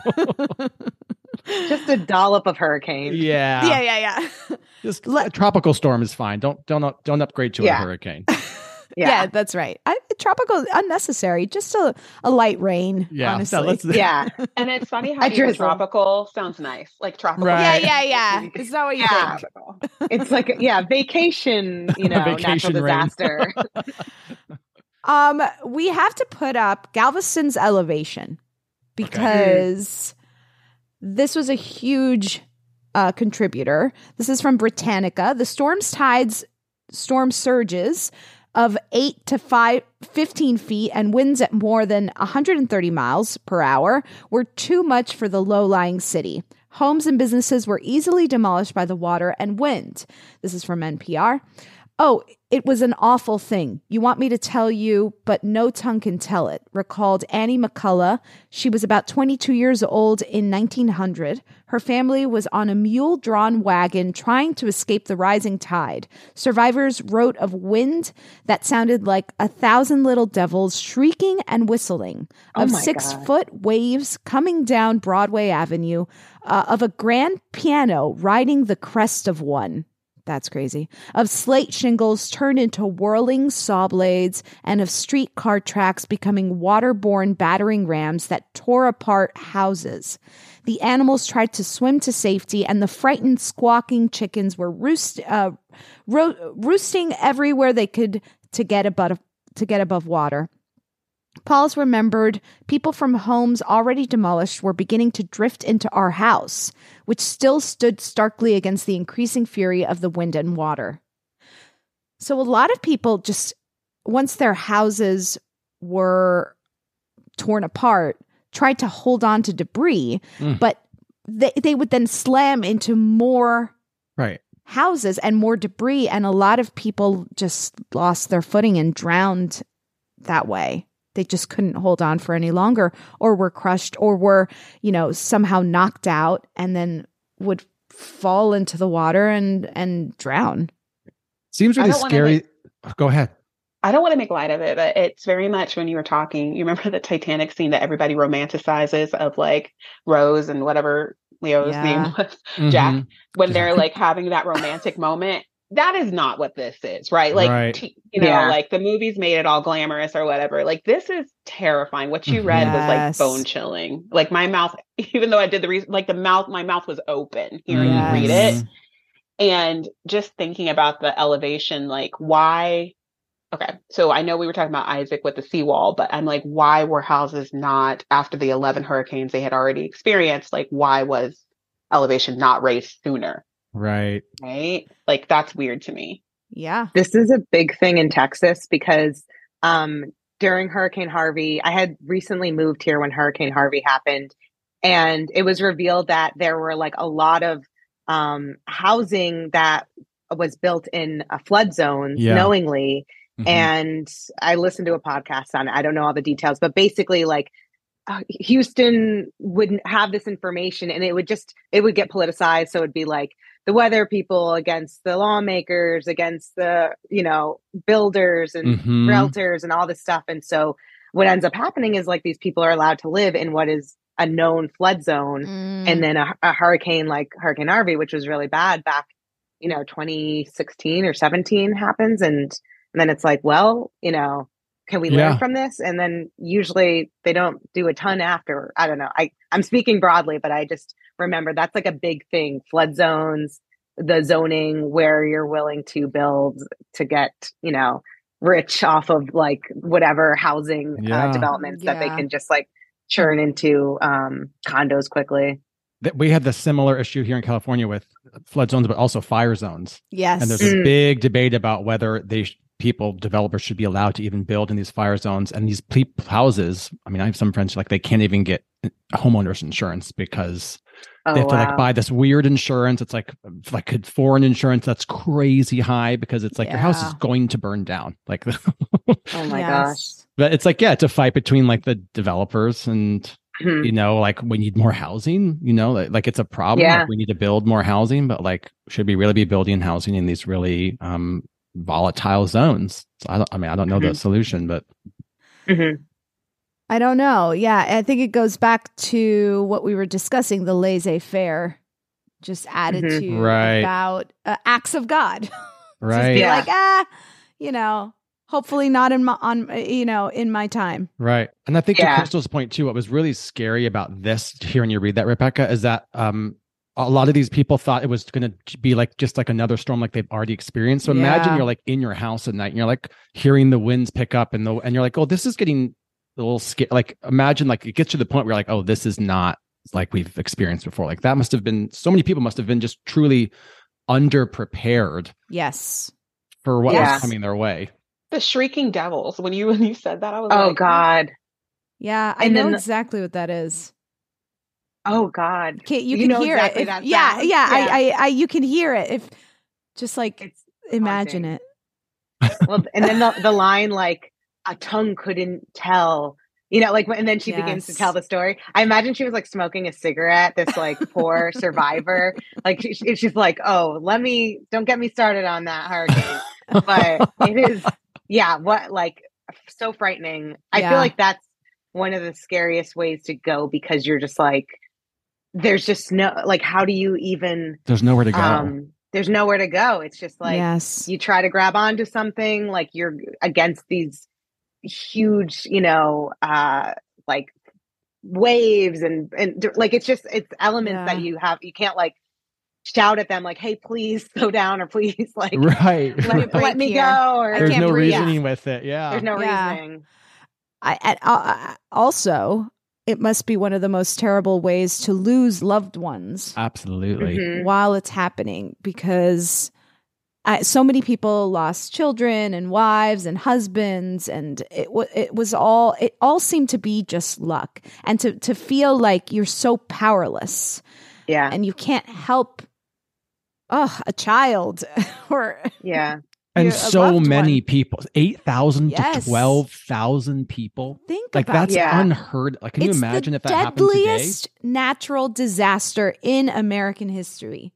Just a dollop of hurricane. Yeah, yeah, yeah, yeah. Just Let- a tropical storm is fine. Don't don't up- don't upgrade to Yeah. a hurricane. Yeah, Yeah. that's right. I, tropical unnecessary. Just a, a light rain. Yeah, honestly. so let's- Yeah. And it's funny how A even drizzle. tropical sounds nice. Like tropical. Right. Yeah, yeah, yeah. Is that what you Yeah. think? It's like, yeah, vacation, you know, Vacation natural rain. disaster. Um, we have to put up Galveston's elevation because this was a huge uh, contributor. This is from Britannica. The storm's tides, storm surges of eight to five, fifteen feet and winds at more than one hundred thirty miles per hour were too much for the low-lying city. Homes and businesses were easily demolished by the water and wind. This is from N P R. Oh, it was an awful thing. You want me to tell you, but no tongue can tell it, recalled Annie McCullough. She was about twenty-two years old in nineteen hundred. Her family was on a mule-drawn wagon trying to escape the rising tide. Survivors wrote of wind that sounded like a thousand little devils shrieking and whistling, Oh of my God. six-foot waves coming down Broadway Avenue, uh, of a grand piano riding the crest of one. That's crazy. Of slate shingles turned into whirling saw blades, and of streetcar tracks becoming waterborne battering rams that tore apart houses. The animals tried to swim to safety, and the frightened, squawking chickens were roost, uh, ro- roosting everywhere they could to get above, to get above water. Pauls remembered people from homes already demolished were beginning to drift into our house, which still stood starkly against the increasing fury of the wind and water. So a lot of people just, once their houses were torn apart, tried to hold on to debris, mm. but they, they would then slam into more right. houses and more debris, and a lot of people just lost their footing and drowned that way. They just couldn't hold on for any longer, or were crushed, or were, you know, somehow knocked out and then would fall into the water and, and drown. Seems really scary. Make, Go ahead. I don't want to make light of it, but it's very much when you were talking, you remember the Titanic scene that everybody romanticizes of like Rose and whatever Leo's yeah. name was, mm-hmm. Jack, when they're like having that romantic moment. That is not what this is, right? Like, right. T- you know, yeah. like the movies made it all glamorous or whatever. Like, this is terrifying. What you read yes. was like bone chilling. Like my mouth, even though I did the reason, like the mouth, my mouth was open hearing yes. you read it. And just thinking about the elevation, like why, okay. So I know we were talking about Isaac with the seawall, but I'm like, why were houses not, after the eleven hurricanes they had already experienced, like why was elevation not raised sooner? Right. Right. Like that's weird to me. Yeah. This is a big thing in Texas because um, during Hurricane Harvey, I had recently moved here when Hurricane Harvey happened. And it was revealed that there were like a lot of um, housing that was built in a flood zone yeah. knowingly. Mm-hmm. And I listened to a podcast on it. I don't know all the details, but basically like uh, Houston wouldn't have this information and it would just, it would get politicized. So it'd be like, the weather people against the lawmakers, against the, you know, builders and mm-hmm. realtors and all this stuff. And so what ends up happening is like these people are allowed to live in what is a known flood zone. Mm. And then a, a hurricane like Hurricane Harvey, which was really bad back, you know, twenty sixteen or seventeen happens. And, and then it's like, well, you know, can we yeah. learn from this? And then usually they don't do a ton after. I don't know. I, I'm speaking broadly, but I just remember that's like a big thing. Flood zones, the zoning where you're willing to build to get, you know, rich off of like whatever housing yeah. uh, developments yeah. that they can just like churn into um, condos quickly. We had the similar issue here in California with flood zones, but also fire zones. Yes. And there's a mm. big debate about whether they sh- people, developers should be allowed to even build in these fire zones. And these ple- houses, I mean, I have some friends like they can't even get homeowners insurance because oh, they have to wow. like buy this weird insurance. It's like like foreign insurance that's crazy high because it's like yeah. your house is going to burn down. Like, oh my yes. gosh. But it's like, yeah, it's a fight between like the developers and, mm-hmm. you know, like we need more housing, you know, like, like it's a problem. Yeah. Like we need to build more housing, but like, should we really be building housing in these really um, volatile zones? So I, don't, I mean, I don't know mm-hmm. the solution, but. Mm-hmm. I don't know. Yeah, I think it goes back to what we were discussing, the laissez-faire, just added mm-hmm. to right. about uh, acts of God. Right. Just be yeah. like, ah, you know, hopefully not in my, on, you know, in my time. Right. And I think yeah. to Crystal's point too, what was really scary about this, hearing you read that, Rebecca, is that um, a lot of these people thought it was going to be like just like another storm like they've already experienced. So yeah. imagine you're like in your house at night and you're like hearing the winds pick up and the, and you're like, oh, this is getting a little scary. Like imagine like it gets to the point where you're like, oh, this is not like we've experienced before. Like that must have been, so many people must have been just truly underprepared. Yes. For what yes. was coming their way. The shrieking devils. When you when you said that, I was oh like, Oh God. Yeah, I and know then, exactly what that is. Oh God. Okay, you, you can know hear exactly it. If, that yeah, sound? yeah, yeah. I, I, I, you can hear it. If just like it's imagine haunting. it. Well, and then the, the line like a tongue couldn't tell. You know, like, and then she yes. begins to tell the story. I imagine she was like smoking a cigarette, this like poor survivor. Like, she, she's like, oh, let me, don't get me started on that hurricane. But it is, yeah, what, like, so frightening. I yeah. feel like that's one of the scariest ways to go because you're just like, there's just no, like, how do you even, there's nowhere to go. Um, there's nowhere to go. It's just like yes. you try to grab onto something, like you're against these huge, you know, uh, like waves and, and like, it's just, it's elements yeah. that you have, you can't like shout at them like, hey, please slow down, or please like, right. let, let me here. go. Or there's no breathe. reasoning with it. Yeah. There's no yeah. reasoning. I, I, I also, it must be one of the most terrible ways to lose loved ones. Absolutely. Mm-hmm. While it's happening, because I, so many people lost children and wives and husbands, and it, w- it was all, it all seemed to be just luck. And to, to feel like you're so powerless. Yeah. And you can't help oh, a child or yeah. And so many one. people, eight thousand yes. to twelve thousand people. Think like about that's yeah. unheard. Like, can it's you imagine the if that happened today? deadliest natural disaster in American history.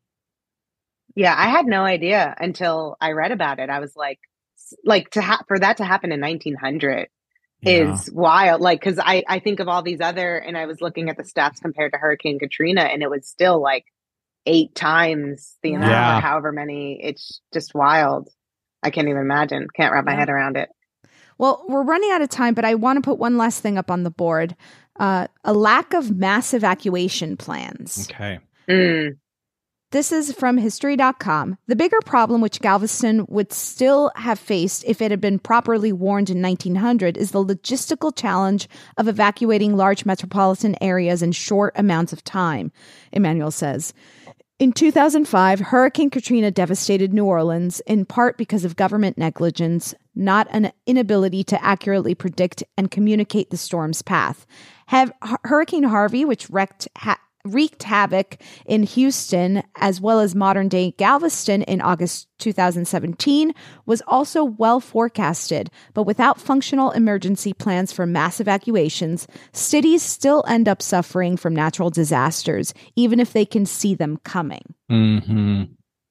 Yeah, I had no idea until I read about it. I was like, like to ha- for that to happen in nineteen hundred yeah. is wild. Like, because I I think of all these other, and I was looking at the stats compared to Hurricane Katrina, and it was still like eight times the amount, yeah. or however many. It's just wild. I can't even imagine. Can't wrap my yeah. head around it. Well, we're running out of time, but I want to put one last thing up on the board. Uh, a lack of mass evacuation plans. Okay. Mm. This is from history dot com. The bigger problem which Galveston would still have faced if it had been properly warned in nineteen hundred is the logistical challenge of evacuating large metropolitan areas in short amounts of time, Emmanuel says. In two thousand five, Hurricane Katrina devastated New Orleans, in part because of government negligence, not an inability to accurately predict and communicate the storm's path. Have, Hurricane Harvey, which wrecked ha- wreaked havoc in Houston as well as modern-day Galveston in August two thousand seventeen, was also well forecasted, but without functional emergency plans for mass evacuations, cities still end up suffering from natural disasters, even if they can see them coming. Mm-hmm.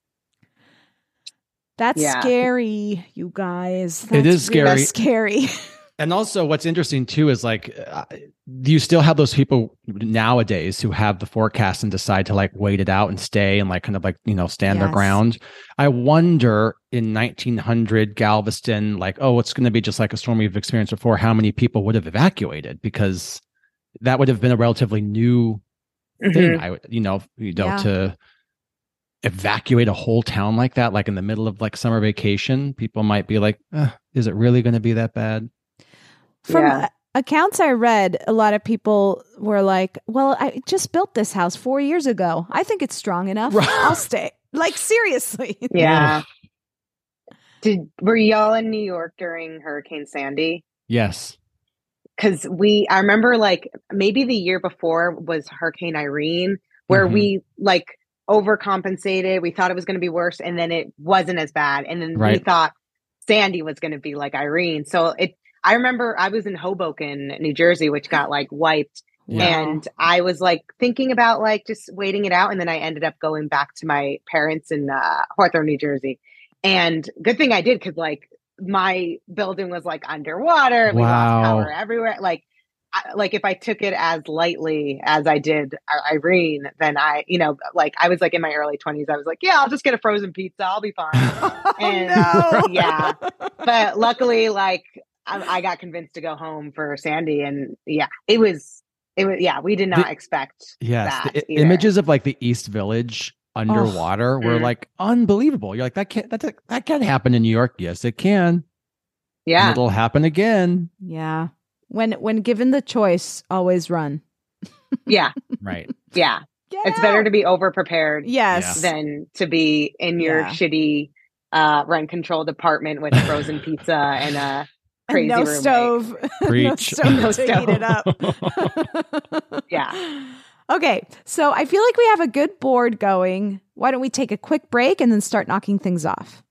That's yeah. scary, you guys. That's it is scary. Really scary. And also what's interesting too is like, uh, you still have those people nowadays who have the forecast and decide to like wait it out and stay and like kind of like, you know, stand yes. their ground. I wonder in nineteen hundred Galveston, like, oh, it's going to be just like a storm we've experienced before, how many people would have evacuated? Because that would have been a relatively new mm-hmm. thing. I would, you know, you know, yeah. to evacuate a whole town like that, like in the middle of like summer vacation, people might be like, eh, is it really going to be that bad? From yeah. accounts I read, a lot of people were like, well, I just built this house four years ago. I think it's strong enough. Right. I'll stay. Like, seriously. Yeah. Did were y'all in New York during Hurricane Sandy? Yes. Because we, I remember like maybe the year before was Hurricane Irene, where mm-hmm. we like overcompensated. We thought it was going to be worse, and then it wasn't as bad. And then right. we thought Sandy was going to be like Irene. So it, I remember I was in Hoboken, New Jersey, which got like wiped. Yeah. And I was like thinking about like just waiting it out. And then I ended up going back to my parents in uh, Hawthorne, New Jersey. And good thing I did, because like my building was like underwater. And wow. we lost power everywhere. Like, I, like if I took it as lightly as I did Irene, then I, you know, like I was like in my early twenties. I was like, yeah, I'll just get a frozen pizza. I'll be fine. Oh, and no. yeah, but luckily, like I, I got convinced to go home for Sandy, and yeah, it was, it was, yeah, we did not the, expect yes, that. The either. Images of like the East Village underwater oh. were mm. like unbelievable. You're like, that can't, that that can't happen in New York. Yes, it can. Yeah, and it'll happen again. Yeah. When when given the choice, always run. Yeah. Right. Yeah. Get it's out. better to be over prepared yes. than to be in your yeah. shitty uh, rent controlled apartment with frozen pizza and a crazy and no roommate. stove. Preach. no stove no to stove. heat it up. Yeah. Okay. So I feel like we have a good board going. Why don't we take a quick break and then start knocking things off?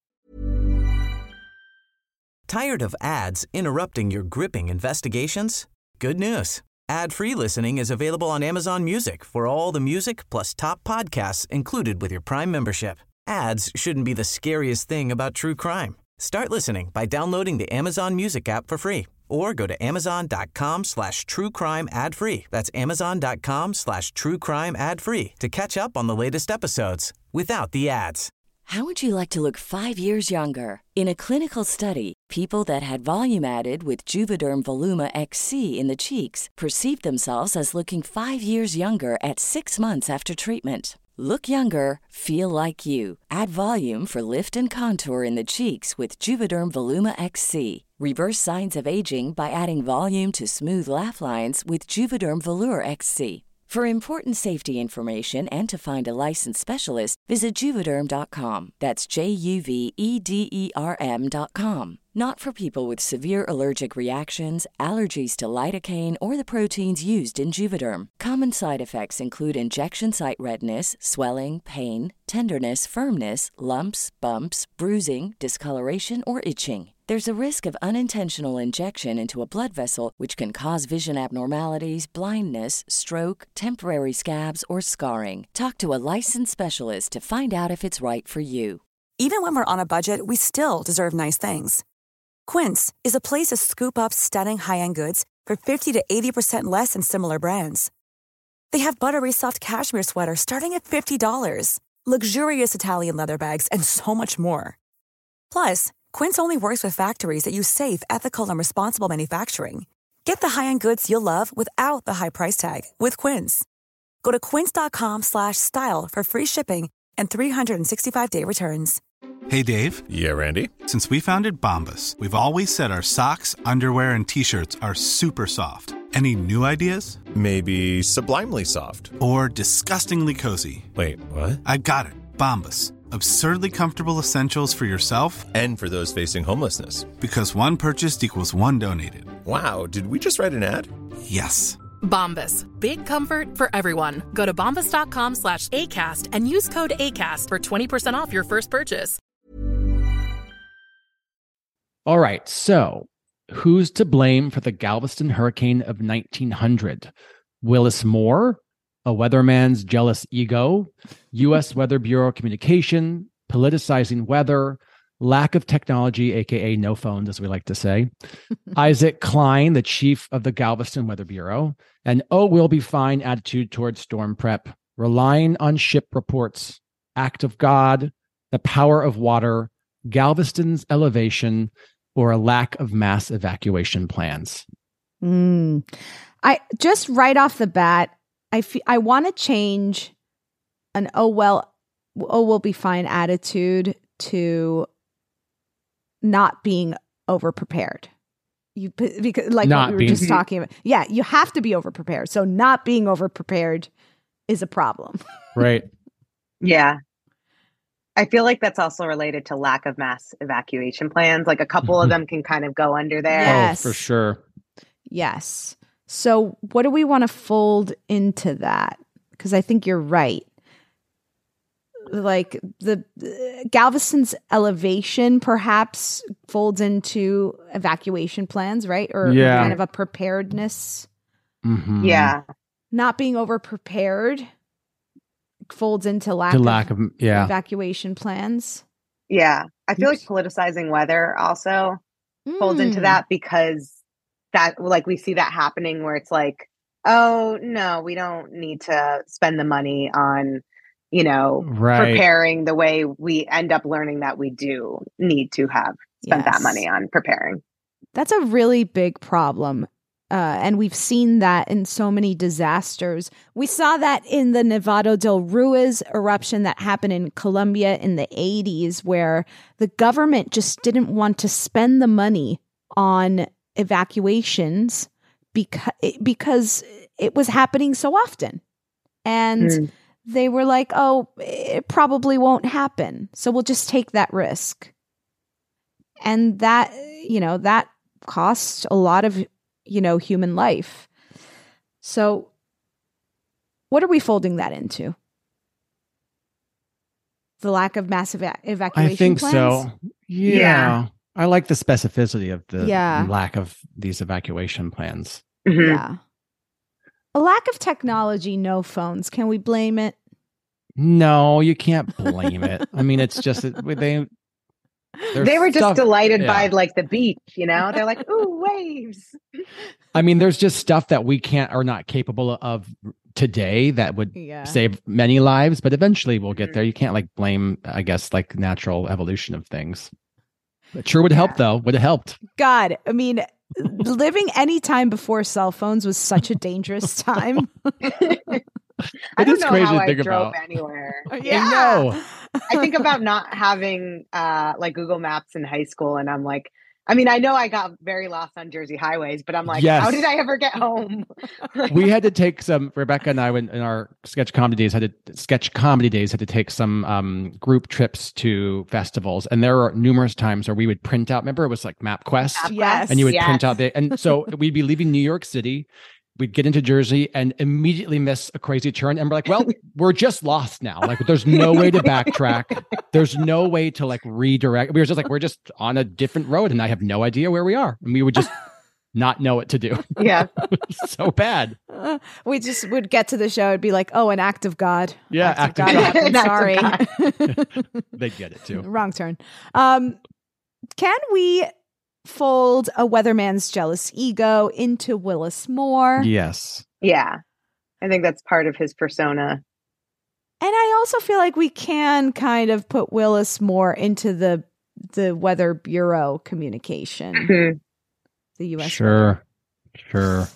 Tired of ads interrupting your gripping investigations? Good news. Ad-free listening is available on Amazon Music for all the music plus top podcasts included with your Prime membership. Ads shouldn't be the scariest thing about true crime. Start listening by downloading the Amazon Music app for free Or go to amazon.com slash true crime ad free. That's amazon.com slash true crime ad free to catch up on the latest episodes without the ads. How would you like to look five years younger? In a clinical study, people that had volume added with Juvederm Voluma X C in the cheeks perceived themselves as looking five years younger at six months after treatment. Look younger, feel like you. Add volume for lift and contour in the cheeks with Juvederm Voluma X C. Reverse signs of aging by adding volume to smooth laugh lines with Juvederm Volure X C. For important safety information and to find a licensed specialist, visit Juvederm dot com. That's J U V E D E R M dot com. Not for people with severe allergic reactions, allergies to lidocaine, or the proteins used in Juvederm. Common side effects include injection site redness, swelling, pain, tenderness, firmness, lumps, bumps, bruising, discoloration, or itching. There's a risk of unintentional injection into a blood vessel, which can cause vision abnormalities, blindness, stroke, temporary scabs, or scarring. Talk to a licensed specialist to find out if it's right for you. Even when we're on a budget, we still deserve nice things. Quince is a place to scoop up stunning high-end goods for fifty to eighty percent less than similar brands. They have buttery soft cashmere sweaters starting at fifty dollars, luxurious Italian leather bags, and so much more. Plus, Quince only works with factories that use safe, ethical, and responsible manufacturing. Get the high-end goods you'll love without the high price tag with Quince. Go to quince.com slash style for free shipping and three sixty-five day returns. Hey, Dave. Yeah, Randy. Since we founded Bombas, we've always said our socks, underwear, and T-shirts are super soft. Any new ideas? Maybe sublimely soft. Or disgustingly cozy. Wait, what? I got it. Bombas. Absurdly comfortable essentials for yourself and for those facing homelessness. Because one purchased equals one donated. Wow, did we just write an ad? Yes. Bombas. Big comfort for everyone. Go to bombas.com slash ACAST and use code ACAST for twenty percent off your first purchase. All right, so who's to blame for the Galveston hurricane of nineteen hundred? Willis Moore, a weatherman's jealous ego, U S Weather Bureau communication, politicizing weather, lack of technology, aka no phones, as we like to say, Isaac Klein, the chief of the Galveston Weather Bureau, and oh, we'll be fine attitude towards storm prep, relying on ship reports, act of God, the power of water, Galveston's elevation, or a lack of mass evacuation plans. Mm. I just right off the bat, I f- I want to change an oh well, oh we'll be fine attitude to not being over prepared. You because like not what we were being, just talking about. Yeah, you have to be over prepared. So not being over prepared is a problem. Right. Yeah. I feel like that's also related to lack of mass evacuation plans. Like a couple of them can kind of go under there. Yes. Oh, for sure. Yes. So what do we want to fold into that? Because I think you're right. Like the uh, Galveston's elevation perhaps folds into evacuation plans, right? Or yeah. kind of a preparedness. Mm-hmm. Yeah. Not being over prepared folds into lack, to of, lack of yeah. evacuation plans. Yeah. I feel Oops. like politicizing weather also Mm. folds into that because that, like, we see that happening where it's like, oh, no, we don't need to spend the money on, you know, right. preparing the way we end up learning that we do need to have spent Yes. that money on preparing. That's a really big problem. Uh, and we've seen that in so many disasters. We saw that in the Nevado del Ruiz eruption that happened in Colombia in the eighties, where the government just didn't want to spend the money on evacuations because, because it was happening so often. And mm. they were like, oh, it probably won't happen. So we'll just take that risk. And that, you know, that costs a lot of you know, human life. So what are we folding that into? The lack of massive eva- evacuation I think plans? so. Yeah. yeah. I like the specificity of the yeah. lack of these evacuation plans. Mm-hmm. Yeah. A lack of technology, no phones. Can we blame it? No, you can't blame it. I mean, it's just that they There's they were just stuff, delighted yeah. by like the beach, you know? They're like, ooh, waves. I mean, there's just stuff that we can't or not capable of today that would Yeah. save many lives, but eventually we'll get Mhm. there. You can't like blame, I guess, like natural evolution of things. It sure would help though. Would have helped. God, I mean, living any time before cell phones was such a dangerous time. I don't is know crazy how to I think drove about. anywhere. Yeah. I know. I think about not having uh like Google Maps in high school, and I'm like, I mean, I know I got very lost on Jersey highways, but I'm like, Yes. how did I ever get home? We had to take some, Rebecca and I went in our sketch comedy days, had to sketch comedy days, had to take some um, group trips to festivals. And there were numerous times where we would print out, remember it was like MapQuest? Yes. And you would Yes. print out the, and so we'd be leaving New York City. We'd get into Jersey and immediately miss a crazy turn. And we're like, well, we're just lost now. Like, there's no way to backtrack. There's no way to like redirect. We were just like, we're just on a different road and I have no idea where we are. And we would just not know what to do. Yeah. So bad. Uh, we just would get to the show. It'd be like, oh, an act of God. Yeah, act, act of of God. God. happened. An act of Sorry. They'd get it too. Wrong turn. Um, can we fold a weatherman's jealous ego into Willis Moore? Yes. Yeah. I think that's part of his persona. And I also feel like we can kind of put Willis Moore into the the Weather Bureau communication. Mhm. The U S Sure. Sure.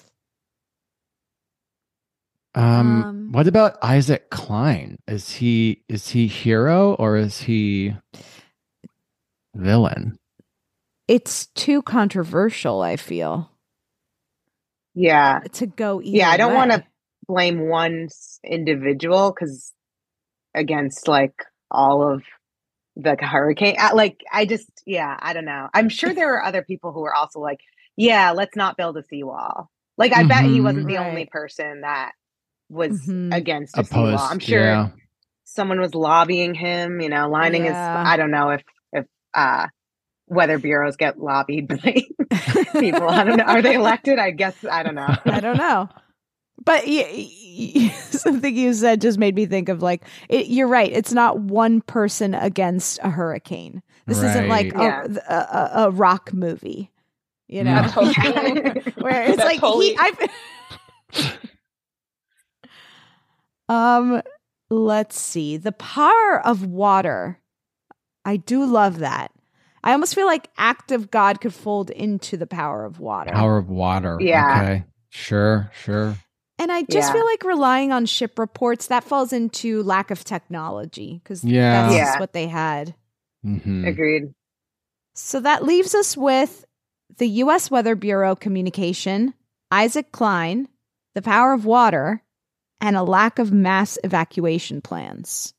Um, Um, what about Isaac Klein? Is he is he hero or is he villain? It's too controversial, I feel, Yeah. to go either Yeah. I don't way. want to blame one s- individual because against like all of the hurricane. I- Like, I just, yeah, I don't know. I'm sure there are other people who are also like, yeah, let's not build a seawall. Like, I bet he Mhm. wasn't the Right. only person that was Mhm. against a seawall. Opposed. I'm sure Yeah. someone was lobbying him, you know, lining Yeah. his, I don't know if, if, uh, weather bureaus get lobbied by people. I don't know. Are they elected? I guess, I don't know. I don't know. But y- y- something you said just made me think of like, it, you're right. It's not one person against a hurricane. This isn't like Right. a, a, a, a rock movie, you know, No. where it's That like, totally- he, I've, um, let's see, the power of water. I do love that. I almost feel like act of God could fold into the power of water. Power of water. Yeah. Okay. Sure. Sure. And I just Yeah. feel like relying on ship reports, that falls into lack of technology because Yeah. that's Yeah. just what they had. Mhm. Agreed. So that leaves us with the U S Weather Bureau communication, Isaac Klein, the power of water, and a lack of mass evacuation plans.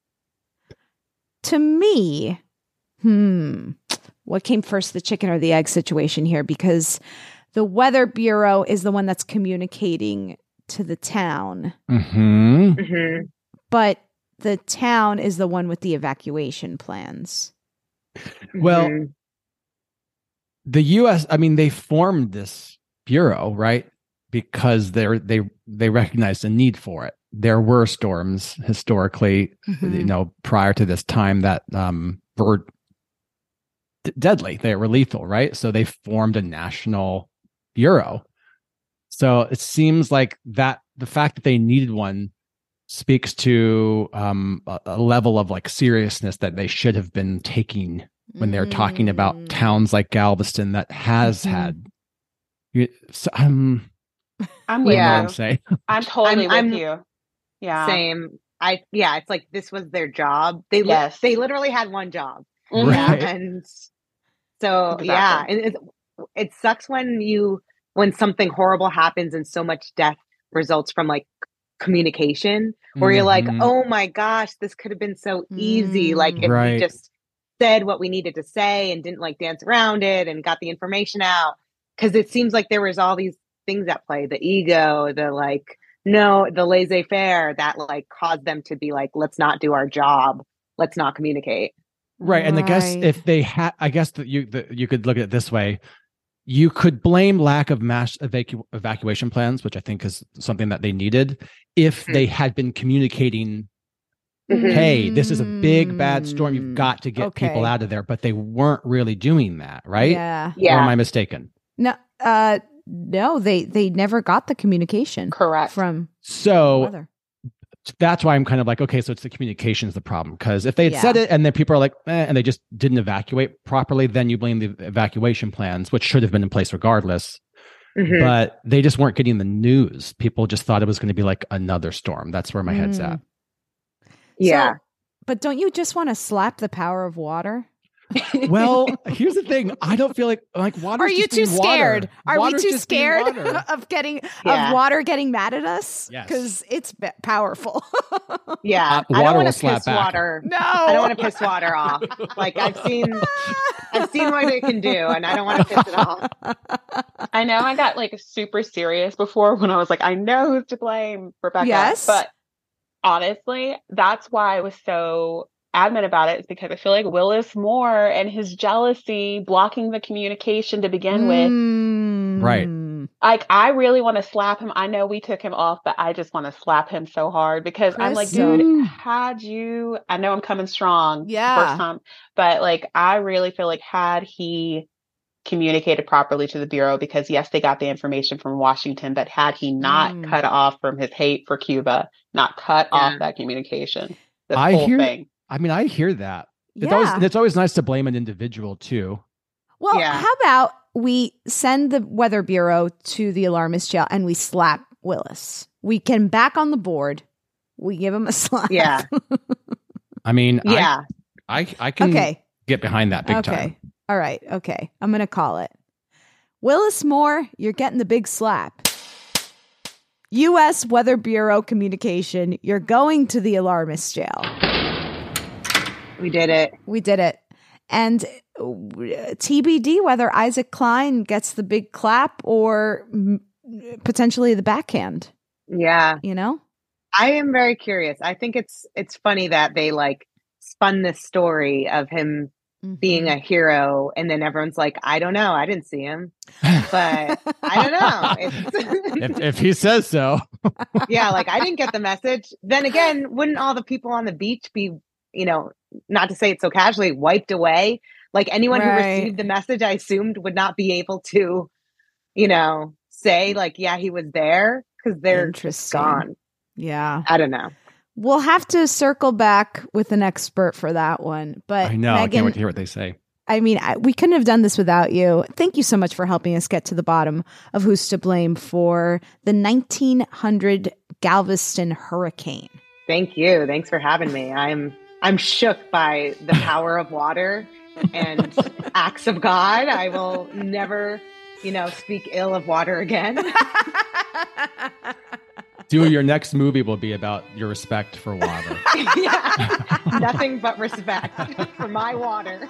To me, hmm, what came first, the chicken or the egg situation here? Because the Weather Bureau is the one that's communicating to the town, Mhm. hmm but the town is the one with the evacuation plans. Well, Mhm. the U S, I mean, they formed this bureau, right? Because they're they they recognized the need for it. There were storms historically, Mhm. you know, prior to this time that um were d- deadly. They were lethal, right? So they formed a national bureau. So it seems like that the fact that they needed one speaks to um a, a level of like seriousness that they should have been taking when they're talking about Mm. towns like Galveston that has Mhm. had. You, so, um, I'm I with don't know what Yeah. I'm saying. I'm totally I'm- with I'm- you. Yeah. Same. I, yeah, it's like this was their job. They, li- Yes. they literally had one job. Mhm. Right. And so, Exactly. yeah, and it, it sucks when you, when something horrible happens and so much death results from like communication where you're like, Mhm. oh my gosh, this could have been so easy. Like if Right. we just said what we needed to say and didn't like dance around it and got the information out. Cause it seems like there was all these things at play, the ego, the like, no, the laissez-faire that like caused them to be like, let's not do our job. Let's not communicate. Right. And I guess Right. if they had, I guess that you that you could look at it this way. You could blame lack of mass evacu- evacuation plans, which I think is something that they needed, if Mhm. they had been communicating Mm-hmm. Hey, this is a big bad storm. You've got to get Okay. people out of there. But they weren't really doing that, right? Yeah. Or Yeah. am I mistaken? No, uh, no, they they never got the communication Correct. from So weather. that's why I'm kind of like, okay, so it's the communication's the problem. Because if they had Yeah. said it and then people are like, eh, and they just didn't evacuate properly, then you blame the evacuation plans, which should have been in place regardless. Mhm. But they just weren't getting the news. People just thought it was going to be like another storm. That's where my head's Mm. at. Yeah. So- but don't you just want to slap the power of water? Well, here's the thing. I don't feel like like water. Are you too scared? Are we too scared Water. of getting Yeah. of water getting mad at us? Yes. Because it's be- powerful. Yeah. Uh, I water don't will want to slap piss back. water. No, I don't want to piss water off. Like I've seen, I've seen what it can do, and I don't want to piss it off. I know I got like super serious before when I was like, I know who's to blame, Rebecca. Yes. But honestly, that's why I was so adamant about it, is because I feel like Willis Moore and his jealousy blocking the communication to begin with. Mm. Right. Like, I really want to slap him. I know we took him off, but I just want to slap him so hard because I'm like, Krista. dude, had you, I know I'm coming strong Yeah. first time, but like, I really feel like had he communicated properly to the Bureau, because yes, they got the information from Washington, but had he not Mm. cut off from his hate for Cuba, not cut Yeah. off that communication, the I whole hear- thing. I mean, I hear that. It's Yeah. always and it's always nice to blame an individual too. Well, Yeah. how about we send the Weather Bureau to the alarmist jail and we slap Willis? We get him back on the board. We give him a slap. Yeah. I mean, Yeah. I, I, I can Okay. get behind that big okay. time. All right. Okay. I'm going to call it. Willis Moore, you're getting the big slap. U S Weather Bureau communication, you're going to the alarmist jail. We did it. We did it. And uh, T B D whether Isaac Klein gets the big clap or mm, potentially the backhand, Yeah. you know? I am very curious. I think it's it's funny that they like spun this story of him being a hero, and then everyone's like, I don't know, I didn't see him, but I don't know. It's if, if he says so. yeah, like I didn't get the message. Then again, wouldn't all the people on the beach be, you know, not to say it so casually, wiped away? Like anyone Right. who received the message, I assumed would not be able to, you know, say like, yeah, he was there, because they're just Interesting. gone. Yeah. I don't know. We'll have to circle back with an expert for that one. But I know. I Megan, can't wait to hear what they say. I mean, I, we couldn't have done this without you. Thank you so much for helping us get to the bottom of who's to blame for the nineteen hundred Galveston hurricane. Thank you. Thanks for having me. I'm I'm shook by the power of water and acts of God. I will never, you know, speak ill of water again. Do your next movie will be about your respect for water. Yeah. Nothing but respect for my water.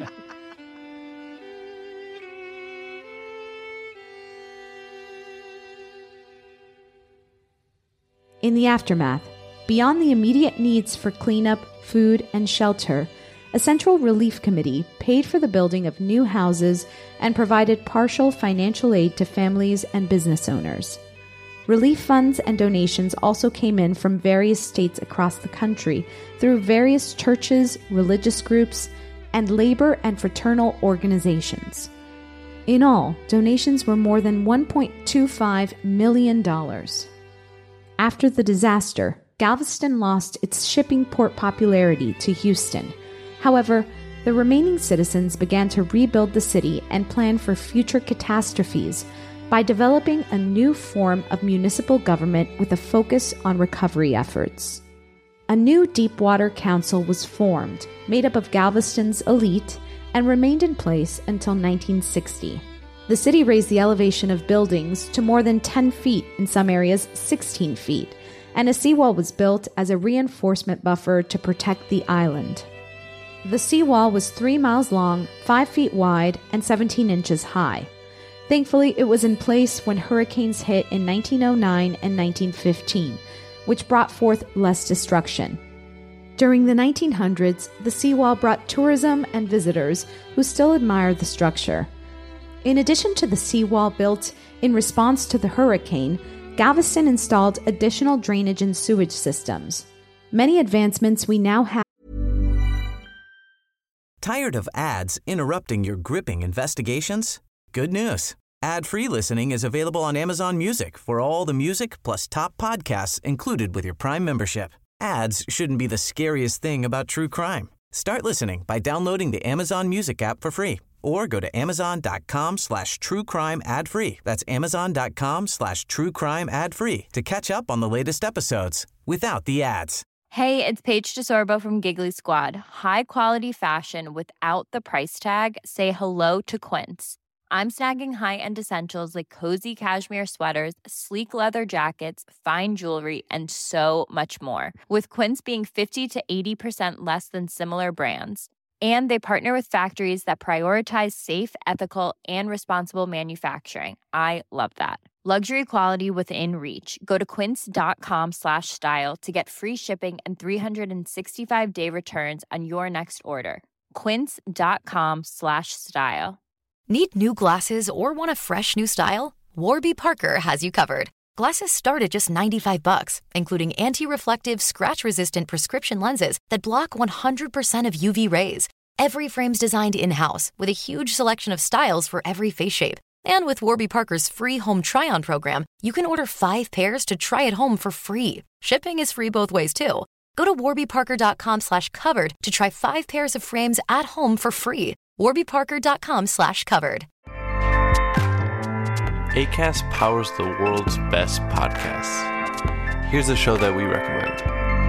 In the aftermath, beyond the immediate needs for cleanup, food, and shelter, a central relief committee paid for the building of new houses and provided partial financial aid to families and business owners. Relief funds and donations also came in from various states across the country through various churches, religious groups, and labor and fraternal organizations. In all, donations were more than one point two five million dollars. After the disaster, Galveston lost its shipping port popularity to Houston. However, the remaining citizens began to rebuild the city and plan for future catastrophes by developing a new form of municipal government with a focus on recovery efforts. A new Deepwater Council was formed, made up of Galveston's elite, and remained in place until nineteen sixty. The city raised the elevation of buildings to more than ten feet, in some areas sixteen feet, and a seawall was built as a reinforcement buffer to protect the island. The seawall was three miles long, five feet wide, and seventeen inches high. Thankfully, it was in place when hurricanes hit in nineteen oh nine and nineteen fifteen, which brought forth less destruction. During the nineteen hundreds, the seawall brought tourism and visitors who still admire the structure. In addition to the seawall built in response to the hurricane, Galveston installed additional drainage and sewage systems. Many advancements we now have. Tired of ads interrupting your gripping investigations? Good news. Ad-free listening is available on Amazon Music for all the music plus top podcasts included with your Prime membership. Ads shouldn't be the scariest thing about true crime. Start listening by downloading the Amazon Music app for free or go to amazon.com slash true crime ad free. That's amazon.com slash true crime ad free to catch up on the latest episodes without the ads. Hey, it's Paige DeSorbo from Giggly Squad. High quality fashion without the price tag. Say hello to Quince. I'm snagging high-end essentials like cozy cashmere sweaters, sleek leather jackets, fine jewelry, and so much more. With Quince being fifty to eighty percent less than similar brands. And they partner with factories that prioritize safe, ethical, and responsible manufacturing. I love that. Luxury quality within reach. Go to quince.com slash style to get free shipping and three sixty-five day returns on your next order. Quince.com slash style. Need new glasses or want a fresh new style? Warby Parker has you covered. Glasses start at just ninety-five bucks, including anti-reflective, scratch-resistant prescription lenses that block one hundred percent of U V rays. Every frame's designed in-house with a huge selection of styles for every face shape. And with Warby Parker's free home try-on program, you can order five pairs to try at home for free. Shipping is free both ways, too. Go to warbyparker.com slash covered to try five pairs of frames at home for free. warbyparker.com slash covered. Acast powers the world's best podcasts. Here's a show that we recommend.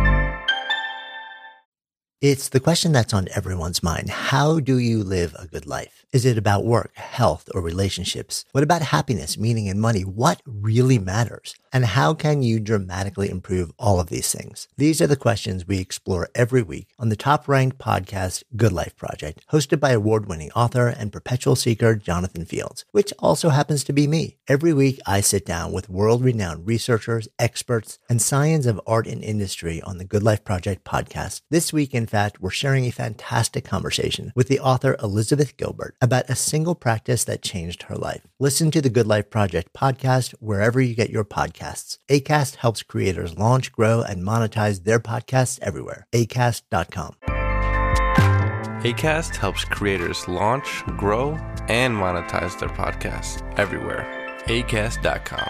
It's the question that's on everyone's mind. How do you live a good life? Is it about work, health, or relationships? What about happiness, meaning, and money? What really matters? And how can you dramatically improve all of these things? These are the questions we explore every week on the top-ranked podcast, Good Life Project, hosted by award-winning author and perpetual seeker Jonathan Fields, which also happens to be me. Every week, I sit down with world-renowned researchers, experts, and science of art and industry on the Good Life Project podcast. This week, in fact, we're sharing a fantastic conversation with the author Elizabeth Gilbert about a single practice that changed her life. Listen to the Good Life Project podcast wherever you get your podcasts. Acast helps creators launch, grow, and monetize their podcasts everywhere. acast dot com. Acast helps creators launch, grow, and monetize their podcasts everywhere. acast dot com.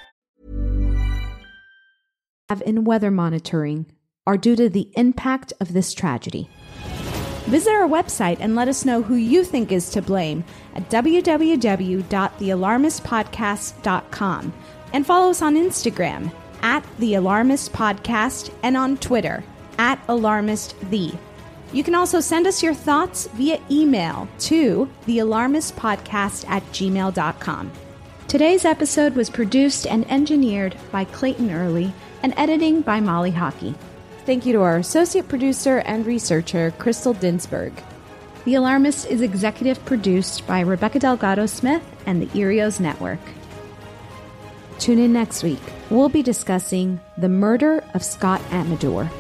Have in weather monitoring are due to the impact of this tragedy. Visit our website and let us know who you think is to blame at w w w dot the alarmist podcast dot com and follow us on Instagram at The Alarmist Podcast and on Twitter at AlarmistThe. You can also send us your thoughts via email to the alarmist podcast at gmail dot com. Today's episode was produced and engineered by Clayton Early and editing by Molly Hockey. Thank you to our associate producer and researcher, Crystal Dinsberg. The Alarmist is executive produced by Rebecca Delgado Smith and the Erios Network. Tune in next week. We'll be discussing the murder of Scott Amador.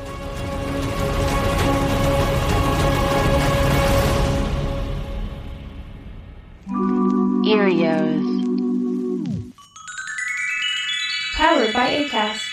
Erios. Powered by Acast.